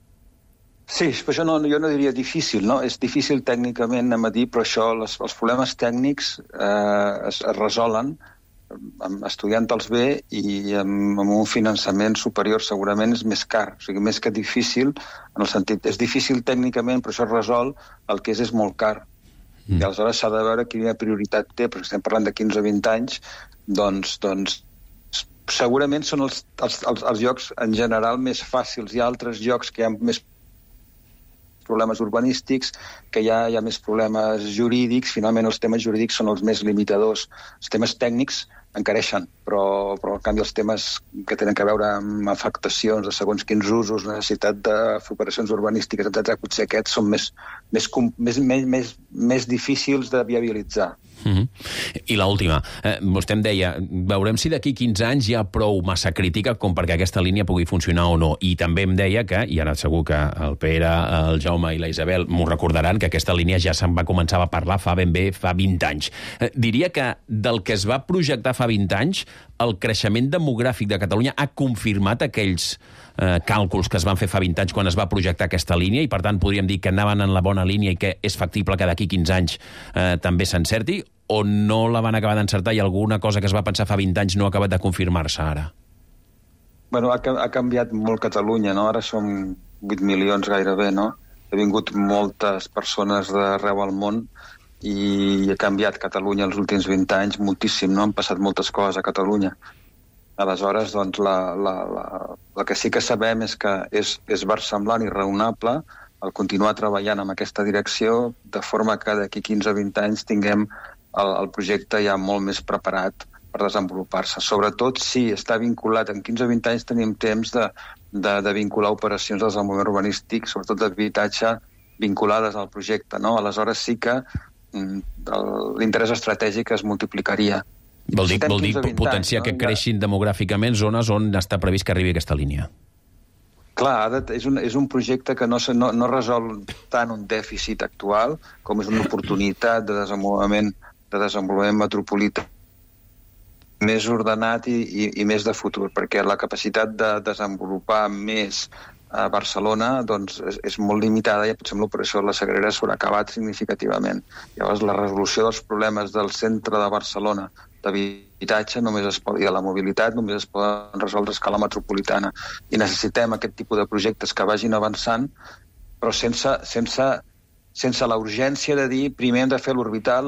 Sí, però això no, jo no diria difícil, no? És difícil tècnicament, anem a dir, però això, les, els problemes tècnics eh, es, es resolen estudiant-te'ls bé i amb, amb un finançament superior segurament és més car, o sigui, més que difícil en el sentit, és difícil tècnicament però això es resol, el que és és molt car mm. i aleshores s'ha de veure quina prioritat té, perquè estem parlant de quinze o vint anys, doncs, doncs segurament són els, els, els, els llocs en general més fàcils. Hi ha altres llocs que hi ha més problemes urbanístics, que hi ha, hi ha més problemes jurídics. Finalment els temes jurídics són els més limitadors. Els temes tècnics encareixen, però, però en canvi els temes que tenen a veure amb afectacions de segons quins usos, necessitat de fer operacions urbanístiques, etcètera, potser aquests són més, més, més, més, més, més difícils de viabilitzar. Mm-hmm. I l'última, eh, vostè em deia, veurem si d'aquí quinze anys hi ha prou massa crítica com perquè aquesta línia pugui funcionar o no, i també em deia que, i ara segur que el Pere, el Jaume i la Isabel m'ho recordaran, que aquesta línia ja se'n va començar a parlar fa ben bé fa vint anys. Eh, diria que del que es va projectar fa vint anys, el creixement demogràfic de Catalunya ha confirmat aquells eh, càlculs que es van fer fa vint anys quan es va projectar aquesta línia, i per tant podríem dir que anaven en la bona línia i que és factible que d'aquí quinze anys eh, també s'encerti, o no la van acabar d'encertar i alguna cosa que es va pensar fa vint anys no ha acabat de confirmar-se ara? Bueno, ha, ha canviat molt Catalunya, no? Ara som vuit milions gairebé, no? Ha vingut moltes persones d'arreu al món i ha canviat Catalunya els últims vint anys moltíssim, no? Han passat moltes coses a Catalunya. Aleshores, doncs, la, la, la, la que sí que sabem és que és, és versemblant i raonable el continuar treballant en aquesta direcció, de forma que d'aquí quinze o vint anys tinguem el, el projecte ja molt més preparat per desenvolupar-se. Sobretot si està vinculat, en quinze o vint anys tenim temps de, de, de vincular operacions de desenvolupament urbanístic, sobretot d'habitatge, vinculades al projecte, no? Aleshores sí que l'interès estratègic es multiplicaria. Vol dir, vol dir potenciar anys, no? Que creixin demogràficament zones on està previst que arribi aquesta línia. Clar, és un, és un projecte que no, no, no resol tant un dèficit actual com és una oportunitat de desenvolupament, de desenvolupament metropolità més ordenat i, i, i més de futur, perquè la capacitat de desenvolupar més a Barcelona doncs, és, és molt limitada i potser amb l'operació de la Sagrera s'haurà acabat significativament. Llavors, la resolució dels problemes del centre de Barcelona d'habitatge només es pot, i de la mobilitat només es poden resoldre a escala metropolitana. I necessitem aquest tipus de projectes que vagin avançant, però sense, sense, sense la urgència de dir primer hem de fer l'orbital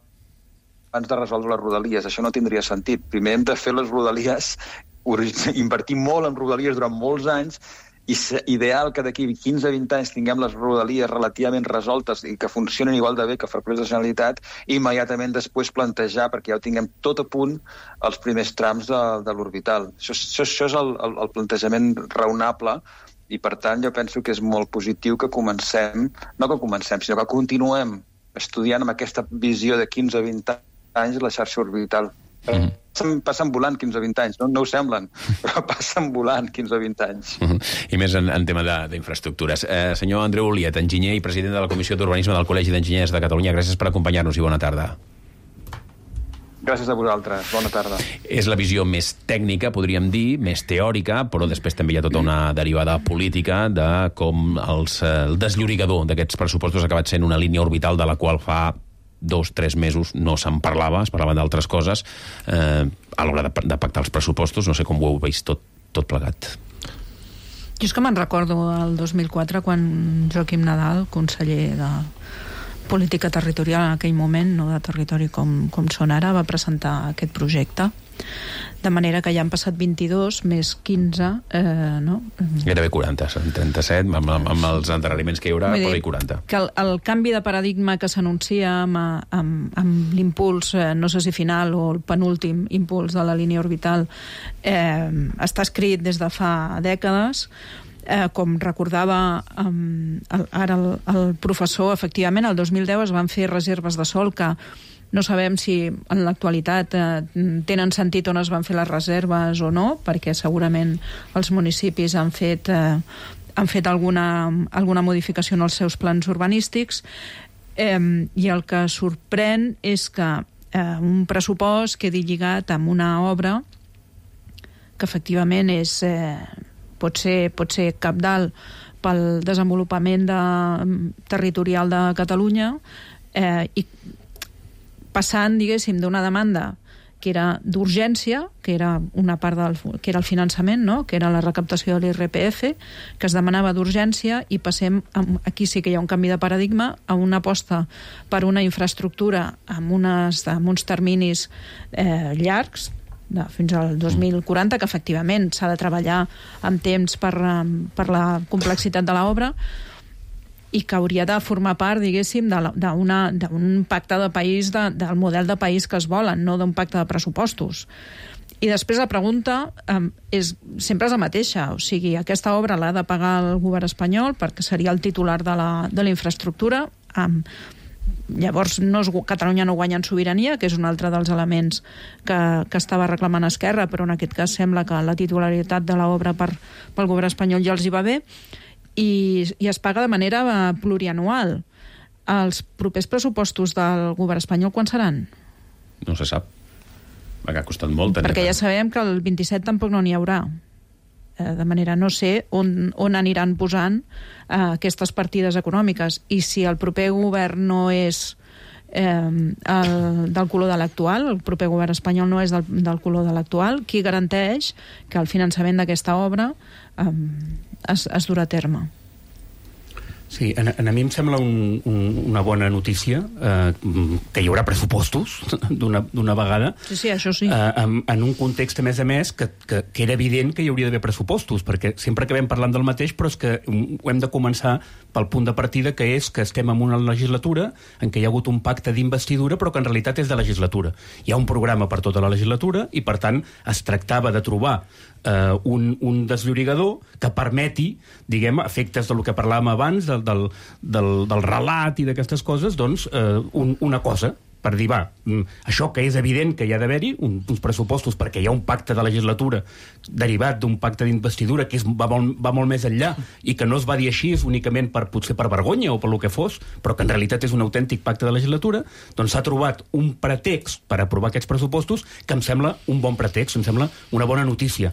abans de resoldre les rodalies. Això no tindria sentit. Primer hem de fer les rodalies, invertir molt en rodalies durant molts anys, i és ideal que d'aquí quinze a vint anys tinguem les rodalies relativament resoltes i que funcionen igual de bé que ferrocarrils de Generalitat, i immediatament després plantejar, perquè ja ho tinguem tot a punt, els primers trams de, de l'orbital. Això, això, això és el, el, el plantejament raonable, i per tant jo penso que és molt positiu que comencem, no que comencem, sinó que continuem estudiant amb aquesta visió de quinze a vint anys la xarxa orbital. Mm. Passen, passen volant quinze a vint anys, no, no ho semblen, però passen volant quinze a vint anys. Mm. I més en, en tema d'infraestructures. Eh, senyor Andreu Oliet, enginyer i president de la Comissió d'Urbanisme del Col·legi d'Enginyers de Catalunya, gràcies per acompanyar-nos i bona tarda. Gràcies a vosaltres, bona tarda. És la visió més tècnica, podríem dir, més teòrica, però després també hi ha tota una derivada política de com els, el desllorigador d'aquests pressupostos ha acabat sent una línia orbital de la qual fa dos, tres mesos no se'n parlava, es parlaven d'altres coses, eh, a l'hora de, de pactar els pressupostos. No sé com ho heu vist tot, tot plegat. Jo és que me'n recordo el dos mil quatre quan Joaquim Nadal, conseller de Política Territorial en aquell moment, no de territori com, com són ara, va presentar aquest projecte. De manera que ja han passat vint-i-dos més quinze, eh, no? Gairebé quaranta, són trenta-set, amb, amb, amb els endarreriments que hi haurà, però hi quaranta. Que el, el canvi de paradigma que s'anuncia amb, amb, amb l'impuls, eh, no sé si final o el penúltim impuls de la línia orbital, eh, està escrit des de fa dècades. Eh, com recordava um, el, ara el, el professor, efectivament, el dos mil deu es van fer reserves de sòl que no sabem si en l'actualitat eh, tenen sentit on es van fer les reserves o no, perquè segurament els municipis han fet, eh, han fet alguna, alguna modificació en els seus plans urbanístics, eh, i el que sorprèn és que eh, un pressupost quedi lligat amb una obra que efectivament és... Eh, pot ser, pot ser cabdal pel desenvolupament de, territorial de Catalunya, eh, i passant, diguéssim, d'una demanda que era d'urgència, que era una part del, que era el finançament, no? Que era la recaptació de l'I R P F, que es demanava d'urgència, i passem, aquí sí que hi ha un canvi de paradigma, a una aposta per una infraestructura amb, unes, amb uns terminis eh, llargs, de, fins al dos mil quaranta, que efectivament s'ha de treballar amb temps per, per la complexitat de l'obra, i que hauria de formar part, diguéssim, d'un pacte de país, de, del model de país que es volen, no d'un pacte de pressupostos. I després la pregunta eh, és, sempre és la mateixa, o sigui, aquesta obra l'ha de pagar el govern espanyol perquè seria el titular de la, de la infraestructura. eh, Llavors no es, Catalunya no guanya en sobirania, que és un altre dels elements que, que estava reclamant Esquerra, però en aquest cas sembla que la titularitat de l'obra per, pel govern espanyol ja els hi va bé, i, i es paga de manera plurianual. Els propers pressupostos del govern espanyol quan seran? No se sap. Ha costat molt. Perquè ja sabem que el vint-i-set tampoc no n'hi haurà. De manera, no sé on, on aniran posant eh, aquestes partides econòmiques, i si el proper govern no és eh, el, del color de l'actual, el proper govern espanyol no és del, del color de l'actual, qui garanteix que el finançament d'aquesta obra eh, es, es durà a terme? Sí, a, a mi em sembla un, un, una bona notícia eh, que hi haurà pressupostos d'una vegada. Sí, sí, això sí. Eh, en, en un context, a més a més, que, que, que era evident que hi hauria d'haver pressupostos, perquè sempre acabem parlant del mateix, però és que ho hem de començar pel punt de partida, que és que estem en una legislatura en què hi ha hagut un pacte d'investidura, però que en realitat és de legislatura. Hi ha un programa per tota la legislatura i, per tant, es tractava de trobar eh, un, un desllorigador que permeti, diguem, efectes del que parlàvem abans, del, del, del, del relat i d'aquestes coses, doncs, eh, un, una cosa, per dir, va, això que és evident que hi ha d'haver-hi, un, uns pressupostos, perquè hi ha un pacte de legislatura derivat d'un pacte d'investidura que és, va, molt, va molt més enllà, i que no es va dir així únicament per, potser per vergonya o per lo que fos, però que en realitat és un autèntic pacte de legislatura, doncs s'ha trobat un pretext per aprovar aquests pressupostos que em sembla un bon pretext, em sembla una bona notícia.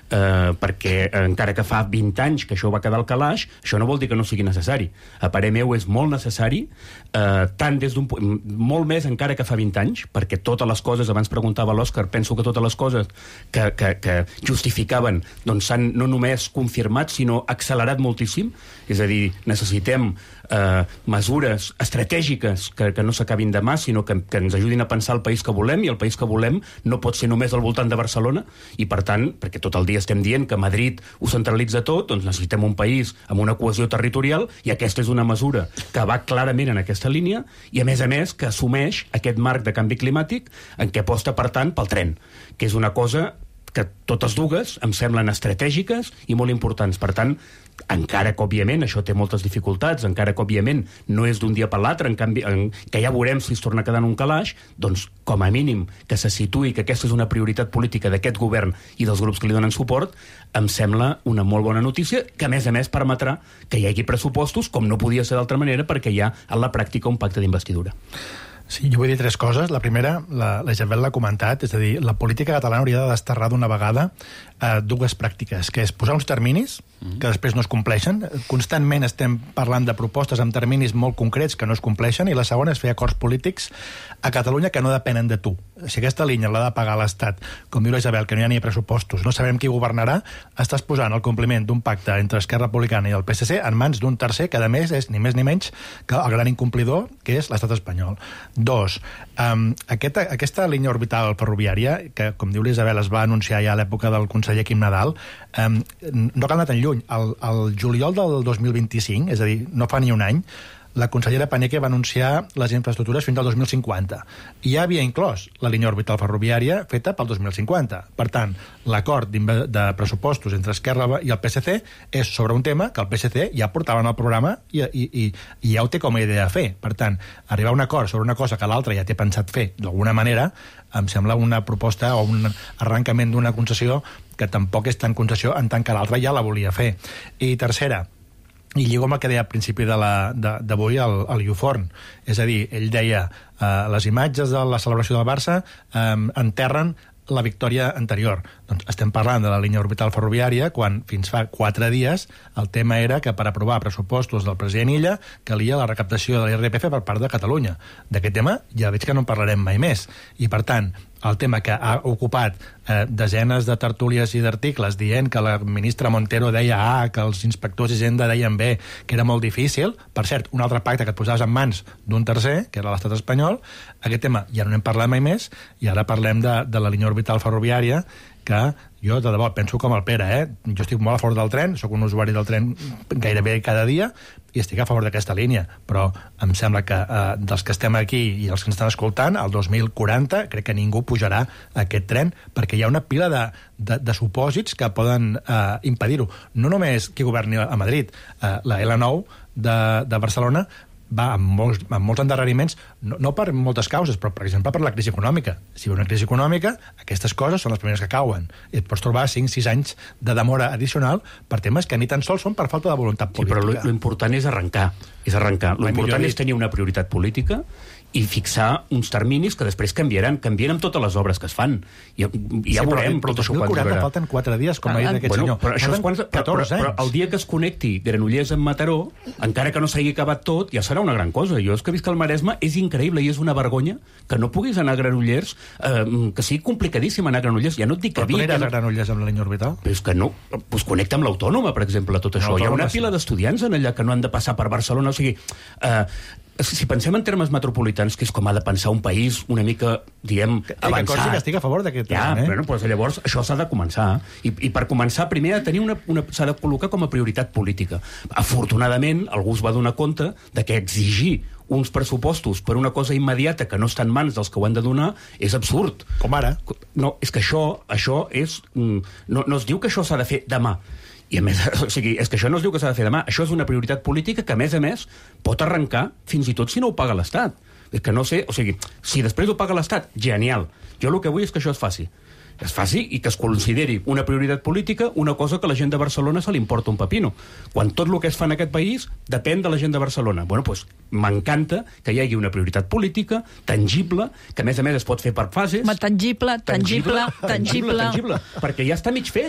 eh, perquè encara que fa vint anys que això va quedar al calaix, això no vol dir que no sigui necessari. A parer meu és molt necessari, eh, tant des d'un molt més encara que fa vint anys, perquè totes les coses, abans preguntava l'Òscar, penso que totes les coses que, que, que justificaven doncs s'han no només confirmat, sinó accelerat moltíssim. És a dir, necessitem eh, mesures estratègiques que, que no s'acabin demà, sinó que, que ens ajudin a pensar el país que volem, i el país que volem no pot ser només al voltant de Barcelona, i per tant, perquè tot el dia estem dient que Madrid ho centralitza tot, doncs necessitem un país amb una cohesió territorial, i aquesta és una mesura que va clarament en aquesta línia, i a més a més que assumeix aquest marc de canvi climàtic en què aposta, per tant, pel tren, que és una cosa que totes dues em semblen estratègiques i molt importants. Per tant, encara que, òbviament, això té moltes dificultats, encara que, òbviament, no és d'un dia per l'altre, en canvi, en, que ja veurem si es torna a quedar en un calaix, doncs, com a mínim, que se situï que aquesta és una prioritat política d'aquest govern i dels grups que li donen suport, em sembla una molt bona notícia, que, a més a més, permetrà que hi hagi pressupostos, com no podia ser d'altra manera, perquè hi ha, en la pràctica, un pacte d'investidura. Sí, jo vull dir tres coses. La primera, la, la Isabel l'ha comentat, és a dir, la política catalana hauria de desterrar d'una vegada eh, dues pràctiques, que és posar uns terminis que després no es compleixen. Constantment estem parlant de propostes amb terminis molt concrets que no es compleixen, i la segona és fer acords polítics a Catalunya que no depenen de tu. Si aquesta línia l'ha de pagar l'Estat, com diu la Isabel, que no hi ha ni pressupostos, no sabem qui governarà, estàs posant el compliment d'un pacte entre Esquerra Republicana i el P S C en mans d'un tercer que, a més, és ni més ni menys que el gran incomplidor, que és l'estat espanyol. Dos, um, aquesta, aquesta línia orbital ferroviària, que, com diu l'Isabel, es va anunciar ja a l'època del conseller Quim Nadal, um, no cal anar tan lluny. El, el juliol del dos mil vint-i-cinc, és a dir, no fa ni un any, la consellera Paneque va anunciar les infraestructures fins al dos mil cinquanta. I ja havia inclòs la línia orbital ferroviària feta pel dos mil cinquanta. Per tant, l'acord de pressupostos entre Esquerra i el P S C és sobre un tema que el P S C ja portava en el programa i, i, i, i ja ho té com a idea a fer. Per tant, arribar a un acord sobre una cosa que l'altre ja té pensat fer d'alguna manera, em sembla una proposta o un arrencament d'una concessió que tampoc és tan concessió en tant que l'altre ja la volia fer. I tercera, i lligo amb el que deia al principi d'avui el, el Iuforn. És a dir, ell deia eh, les imatges de la celebració del Barça eh, enterren la victòria anterior. Doncs estem parlant de la línia orbital ferroviària quan fins fa quatre dies el tema era que per aprovar pressupostos del president Illa calia la recaptació de l'I R P F per part de Catalunya. D'aquest tema ja veig que no en parlarem mai més. I per tant, el tema que ha ocupat eh, desenes de tertúlies i d'articles dient que la ministra Montero deia A, que els inspectors d'Hisenda deien B, que era molt difícil, per cert, un altre pacte que et posaves en mans d'un tercer, que era l'estat espanyol, aquest tema ja no n'hem parlat mai més, i ara parlem de, de la línia orbital ferroviària, que jo, de debò, penso com el Pere, eh? Jo estic molt a favor del tren, sóc un usuari del tren gairebé cada dia, i estic a favor d'aquesta línia, però em sembla que eh, dels que estem aquí i els que ens estan escoltant, el dos mil quaranta crec que ningú pujarà a aquest tren, perquè hi ha una pila de, de, de supòsits que poden eh, impedir-ho. No només qui governi a Madrid, eh, la L nou de, de Barcelona va amb molts, amb molts endarreriments, no, no per moltes causes, però, per exemple, per la crisi econòmica. Si hi ha una crisi econòmica, aquestes coses són les primeres que cauen. I et pots trobar cinc sis anys de demora addicional per temes que ni tan sols són per falta de voluntat política. Sí, però l'important és arrencar. És arrencar. L'important és tenir una prioritat política i fixar uns terminis que després canviaran, canvien amb totes les obres que es fan. I, i ja sí, veurem però, tot això quan durarà. Falten quatre dies, com ha dit aquest bueno, senyor. Però, això és quants, però, però, però el dia que es connecti Granollers amb Mataró, encara que no s'hagi acabat tot, ja serà una gran cosa. Jo és que visc al Maresme, és increïble i és una vergonya que no puguis anar a Granollers, eh, que sigui complicadíssim anar a Granollers. Ja no et dic que... Però tu aniràs a Granollers amb la línia orbital? Però és que no. Pues connecta amb l'Autònoma, per exemple, tot això. No, hi ha una pila d'estudiants en allà que no han de passar per Barcelona. O sigui, eh, si pensem en termes metropolitans, que és com ha de pensar un país una mica, diguem, avançat... Que estic a favor d'aquest ja, tema, eh? Bueno, doncs llavors això s'ha de començar. I, i per començar, primer ha de tenir una, una, s'ha de col·locar com a prioritat política. Afortunadament, algú es va donar compte de que exigir uns pressupostos per una cosa immediata que no està en mans dels que ho han de donar és absurd. Com ara? No, és que això, això és... No, no es diu que això s'ha de fer demà. I a més, o sigui, és que això no es diu que s'ha de fer demà. Això és una prioritat política que, a més a més, pot arrencar fins i tot si no ho paga l'Estat. És que no sé... O sigui, si després ho paga l'Estat, genial. Jo el que vull és que això es faci. Es faci i que es consideri una prioritat política una cosa que a la gent de Barcelona se li importa un pepino. Quan tot el que es fa en aquest país depèn de la gent de Barcelona. Bueno, doncs m'encanta que hi hagi una prioritat política tangible, que a més a més es pot fer per fases. Ma, tangible, tangible, tangible, tangible, tangible, perquè ja està mig fet.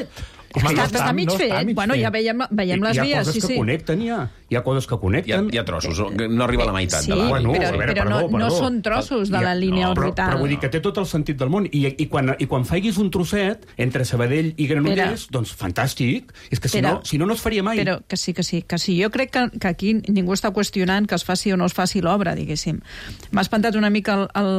Està, està mig fet. Bueno, ja veiem, veiem les vies. Hi ha coses sí, que sí. connecten, ja. Hi ha coses que connecten. Hi ha, hi ha trossos, no arriba a la meitat. Sí, de la... bueno, però, a veure, però no, perdó, perdó. no són trossos de la línia no, però, orbital. Però vull dir que té tot el sentit del món. I, i, quan, i quan faiguis un trosset entre Sabadell i Granollers, Pere. doncs fantàstic. És que si Pere. no, si no, no es faria mai. Però que sí, que sí. Que sí. Jo crec que, que aquí ningú està qüestionant que es faci o no es faci l'obra, diguéssim. M'ha espantat una mica el... el...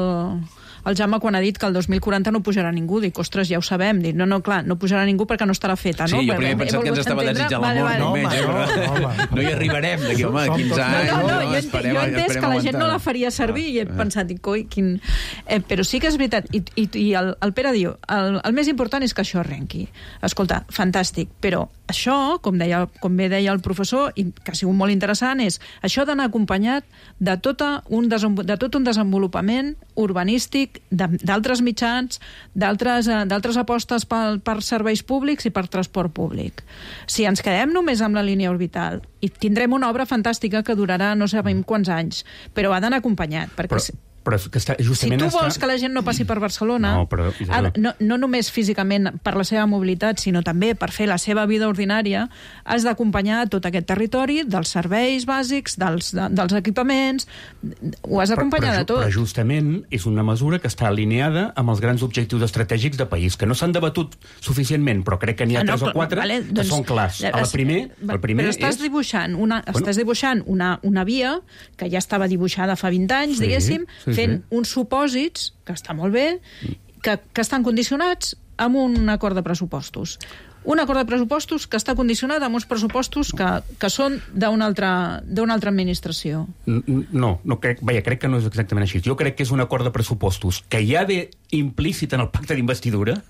el Jaume quan ha dit que el dos mil quaranta no pujarà ningú, dic, ostres, ja ho sabem, dic, no, no, clar, no pujarà ningú perquè no estarà feta, no? Sí, jo Perquè primer he pensat que ens estava entendre... desitjant la vale, mort, vale. no, menys, no, home, no hi arribarem d'aquí, home, quinze anys. No, no, no, no, jo, esperem, jo he entès que la gent no la faria servir i he ah. pensat, dic, oi, quin... Eh, però sí que és veritat, i, i, i el, el Pere diu, el, el més important és que això arrenqui. Escolta, fantàstic, però això, com, deia, com bé deia el professor, i que ha sigut molt interessant, és això d'anar acompanyat de, tota un, de tot un desenvolupament urbanístic d'altres mitjans, d'altres apostes per, per serveis públics i per transport públic. Si ens quedem només amb la línia orbital, i tindrem una obra fantàstica que durarà no sabem quants anys, però ha d'anar acompanyat, perquè... Però... Però que està, justament si tu vols està... que la gent no passi per Barcelona, no, però, ha, no, no només físicament per la seva mobilitat, sinó també per fer la seva vida ordinària, has d'acompanyar tot aquest territori dels serveis bàsics, dels, de, dels equipaments, ho has d'acompanyar de tot. Però justament és una mesura que està alineada amb els grans objectius estratègics de país, que no s'han debatut suficientment, però crec que n'hi ha ah, no, tres o quatre vale, doncs, que són clars. El primer, el primer però estàs és... dibuixant una, bueno, estàs dibuixant una, una via que ja estava dibuixada fa vint anys, sí, diguéssim, sí, fent sí. uns supòsits, que està molt bé, que, que estan condicionats amb un acord de pressupostos. Un acord de pressupostos que està condicionat amb uns pressupostos que, que són d'una altra, d'una altra administració. No, no crec, vaja, crec que no és exactament així. Jo crec que és un acord de pressupostos que ja ve implícit en el pacte d'investidura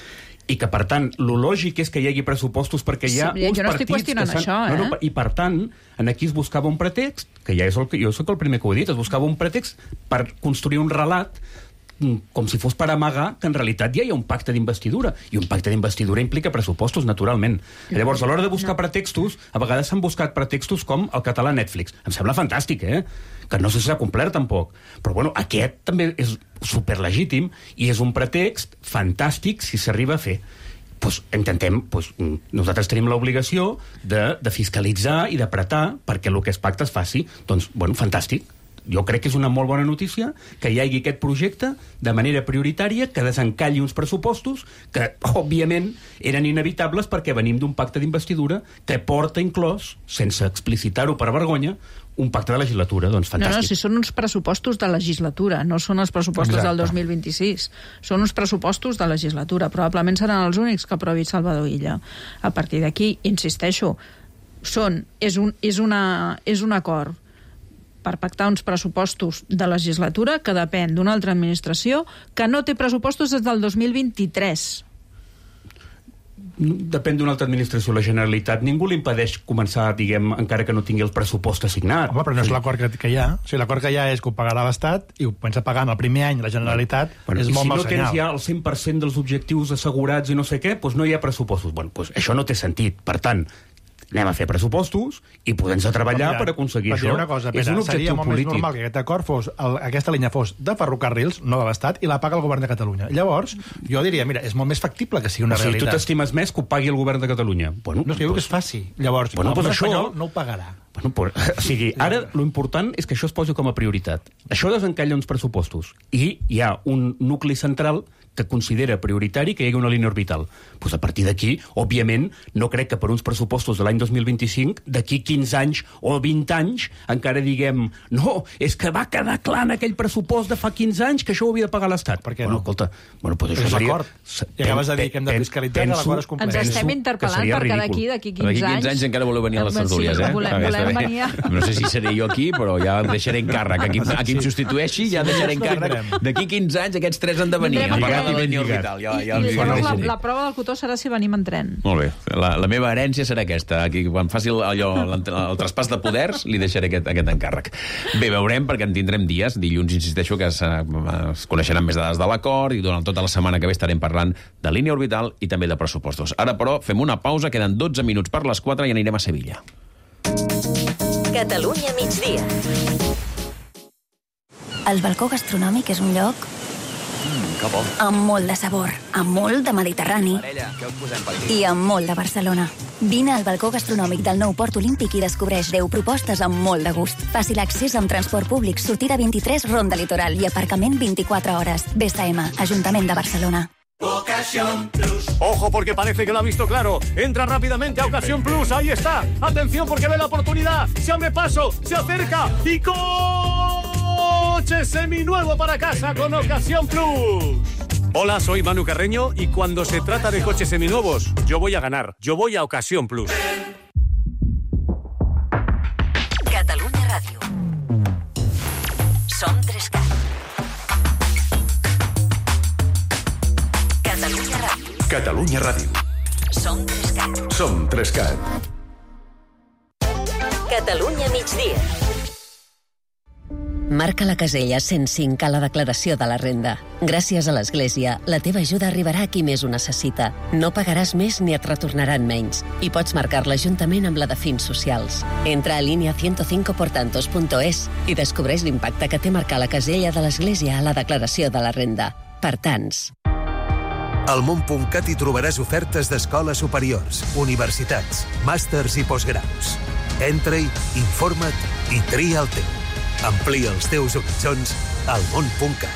i que, per tant, lo lògic és que hi hagi pressupostos perquè hi ha sí, uns jo no partits... estic qüestionant que això, eh? No, no, I, per tant, en aquí es buscava un pretext, que ja és el que jo soc el primer que ho he dit, es buscava un pretext per construir un relat com si fos per amagar que en realitat ja hi ha un pacte d'investidura, i un pacte d'investidura implica pressupostos, naturalment. Llavors, a l'hora de buscar pretextos, a vegades s'han buscat pretextos com el català Netflix. Em sembla fantàstic, eh? Que no sé si s'ha complert, tampoc. Però, bueno, aquest també és superlegítim i és un pretext fantàstic si s'arriba a fer. Pues intentem, pues, nosaltres tenim l'obligació de, de fiscalitzar i d'apretar perquè el que es pacta es faci. Doncs, bueno, fantàstic. Jo crec que és una molt bona notícia que hi hagi aquest projecte de manera prioritària, que desencalli uns pressupostos que, òbviament, eren inevitables perquè venim d'un pacte d'investidura que porta inclòs, sense explicitar-ho per vergonya, un pacte de legislatura. Doncs fantàstic. No, no, si són uns pressupostos de legislatura, no són els pressupostos Exacte. del dos mil vint-i-sis. Són uns pressupostos de legislatura. Probablement seran els únics que aprovi Salvador Illa. A partir d'aquí, insisteixo, són, és, un, és, una, és un acord per pactar uns pressupostos de legislatura que depèn d'una altra administració que no té pressupostos des del dos mil vint-i-tres. Depèn d'una altra administració. La Generalitat ningú li impedeix començar, diguem, encara que no tingui el pressupost assignat. Home, però no és l'acord que, que hi ha. O sigui, l'acord que hi ha és que ho pagarà l'Estat i ho pensa pagar en el primer any la Generalitat. Bueno, és molt si mal no senyal. tens ja el cent per cent dels objectius assegurats i no sé què, doncs no hi ha pressupostos. Bueno, doncs això no té sentit. Per tant, anem a fer pressupostos i podem-se treballar Mira, per aconseguir per això. Una cosa, Pere, és un objectiu seria molt polític. més normal que aquest acord fos, el, aquesta línia fos de ferrocarrils, no de l'Estat, i la paga el govern de Catalunya. Llavors, jo diria, mira, és molt més factible que sigui una o sigui, realitat. Tu t'estimes més que ho pagui el govern de Catalunya. Bueno, no, és que diu que es faci. Llavors, bueno, el pues govern això... espanyol no ho pagarà. Bueno, pues, o sigui, ara lo important és que això es posi com a prioritat. Això desencalla uns pressupostos. I hi ha un nucli central que considera prioritari que hi hagi una línia orbital. Pues a partir d'aquí, òbviament, no crec que per uns pressupostos de l'any dos mil vint-i-cinc, d'aquí quinze anys o vint anys, encara diguem, no, és que va quedar clar en aquell pressupost de fa quinze anys que això ho havia de pagar l'Estat. Per què bueno, no? Escolta, bueno, pues això és seria... l'acord. I acabes de dir que hem de fiscalitzar que l'acord es compleix. Ens estem interpel·lant perquè d'aquí d'aquí quinze anys... D'aquí quinze anys encara voleu venir a les tertúlies, eh? Volem, volem venir a... No sé si seré jo aquí, però ja em deixaré en càrrec. A qui, a qui em substitueixi ja deixaré en càrrec. D'aquí quinze anys aquests tres han de venir a pagar la línia orbital. Ja, ja I, i llavors la, la prova del cotó serà si venim en tren. Molt bé. La, la meva herència serà aquesta. Aquí, quan faci el, allò, el, el traspàs de poders, li deixaré aquest, aquest encàrrec. Bé, veurem, perquè en tindrem dies. Dilluns, insisteixo, que es, es coneixeran més dades de l'acord i durant tota la setmana que ve estarem parlant de línia orbital i també de pressupostos. Ara, però, fem una pausa. Queden dotze minuts per les quatre i anirem a Sevilla. Catalunya migdia. El balcó gastronòmic és un lloc Mm, que bo. Amb molt de sabor, amb molt de Mediterrani Parella, què us posem per aquí? i amb molt de Barcelona. Vine al balcó gastronòmic del nou Port Olímpic i descobreix deu propostes amb molt de gust. Fàcil accés amb transport públic, sortida vint-i-tres, Ronda Litoral i aparcament vint-i-quatre hores. B S M, Ajuntament de Barcelona. Ocasión Plus. Ojo, porque parece que lo ha visto claro. Entra rápidamente a Ocasión Plus. Ahí está. Atención, porque ve la oportunidad. Se abre paso, se acerca y coche seminuevo para casa con Ocasión Plus. Hola, soy Manu Carreño y cuando se trata de coches seminuevos, yo voy a ganar. Yo voy a Ocasión Plus. Catalunya Ràdio. Som tres K. Catalunya Ràdio. Catalunya Ràdio. Som tres K. Som tres K. Catalunya migdia. Marca la casella cent cinc a la declaració de la renda. Gràcies a l'Església, la teva ajuda arribarà a qui més ho necessita. No pagaràs més ni et retornaran menys. I pots marcar l'Ajuntament amb la de fins socials. Entra a línia cent cinc portantos punto es i descobreix l'impacte que té marcar la casella de l'Església a la declaració de la renda. Per tants. Al món punt cat hi trobaràs ofertes d'escoles superiors, universitats, màsters i postgraus. Entra-hi, informa't i tria el teu. Amplia els teus horitzons al món punt cat.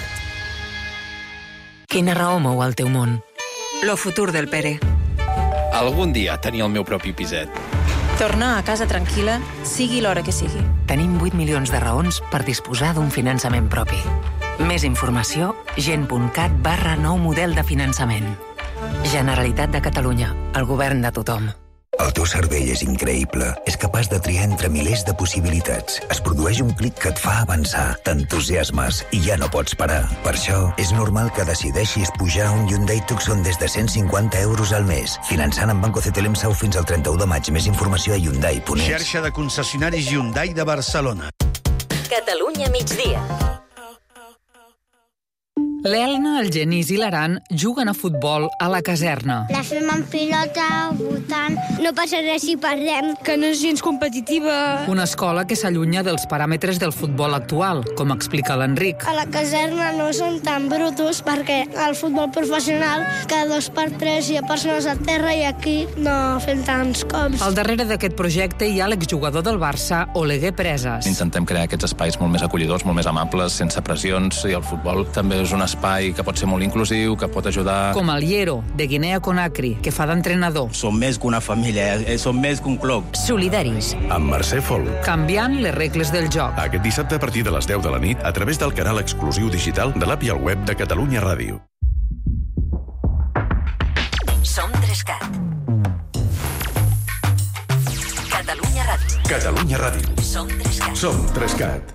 Quina raó mou el teu món? Lo futur del Pere. Algun dia tenir el meu propi piset. Tornar a casa tranquil·la, sigui l'hora que sigui. Tenim vuit milions de raons per disposar d'un finançament propi. Més informació, gent.cat barra nou model de finançament. Generalitat de Catalunya, el govern de tothom. El teu cervell és increïble. És capaç de triar entre milers de possibilitats. Es produeix un clic que et fa avançar. T'entusiasmes i ja no pots parar. Per això, és normal que decideixis pujar un Hyundai Tucson des de cent cinquanta euros al mes. Finançant amb Banco C T L M S A U fins al trenta-u de maig. Més informació a Hyundai punt es. Xarxa de concessionaris Hyundai de Barcelona. Catalunya migdia. L'Elna, el Genís i l'Aran juguen a futbol a la caserna. La fem en pilota, votant. No passa res si perdem. Que no és gens competitiva. Una escola que s'allunya dels paràmetres del futbol actual, com explica l'Enric. A la caserna no són tan brutos perquè al futbol professional cada dos per tres hi ha persones a terra i aquí no fem tants cops. Al darrere d'aquest projecte hi ha l'exjugador del Barça, Oleguer Preses. Intentem crear aquests espais molt més acollidors, molt més amables, sense pressions, i el futbol també és una espai que pot ser molt inclusiu, que pot ajudar... Com el Llero, de Guinea Conakry, que fa d'entrenador. Som més que una família, eh? Som més que un club. Solidaris. Amb Mercè Folk. Canviant les regles del joc. Aquest dissabte a partir de les deu de la nit a través del canal exclusiu digital de l'app i el web de Catalunya Ràdio. Som tres Cat. Catalunya Ràdio. Catalunya Ràdio. Som tres Cat. Som tres Cat.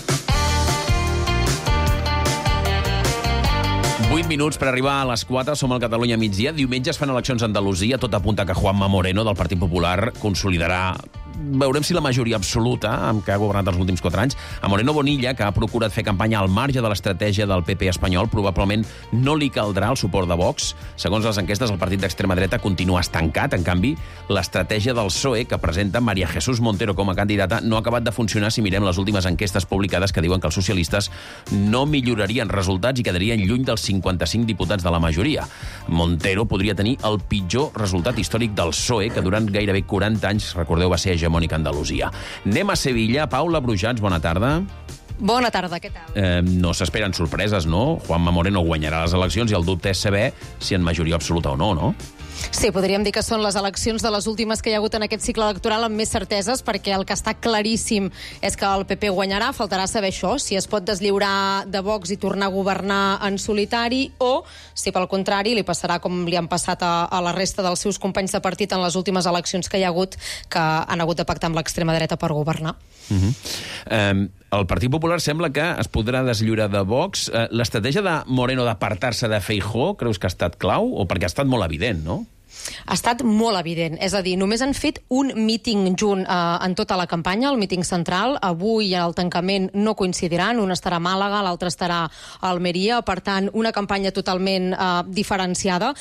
vuit minuts per arribar a les quatre, som al Catalunya migdia. Diumenge es fan eleccions a Andalusia, tot apunta que Juanma Moreno, del Partit Popular, consolidarà... Veurem si la majoria absoluta, amb què ha governat els últims quatre anys. A Moreno Bonilla, que ha procurat fer campanya al marge de l'estratègia del P P espanyol, probablement no li caldrà el suport de Vox. Segons les enquestes, el partit d'extrema dreta continua estancat. En canvi, l'estratègia del P S O E, que presenta María Jesús Montero com a candidata, no ha acabat de funcionar si mirem les últimes enquestes publicades que diuen que els socialistes no millorarien resultats i quedarien lluny dels cinquanta-cinc diputats de la majoria. Montero podria tenir el pitjor resultat històric del P S O E, que durant gairebé quaranta anys, recordeu, va ser hegemònica a Andalusia. Anem a Sevilla. Paula Brujats, bona tarda. Bona tarda, què tal? Eh, no s'esperen sorpreses, no? Juanma Moreno guanyarà les eleccions i el dubte és saber si en majoria absoluta o no, no? Sí, podríem dir que són les eleccions de les últimes que hi ha hagut en aquest cicle electoral amb més certeses, perquè el que està claríssim és que el P P guanyarà. Faltarà saber això, si es pot deslliurar de Vox i tornar a governar en solitari, o si, pel contrari, li passarà com li han passat a, a la resta dels seus companys de partit en les últimes eleccions que hi ha hagut, que han hagut de pactar amb l'extrema dreta per governar. Uh-huh. eh, el Partit Popular sembla que es podrà deslliurar de Vox. Eh, l'estratègia de Moreno d'apartar-se de Feijóo creus que ha estat clau? O perquè ha estat molt evident, no? ha estat molt evident. És a dir, només han fet un míting junt eh, en tota la campanya, el míting central. Avui al tancament no coincidiran, un estarà a Màlaga, l'altre estarà a Almeria, per tant, una campanya totalment eh, diferenciada.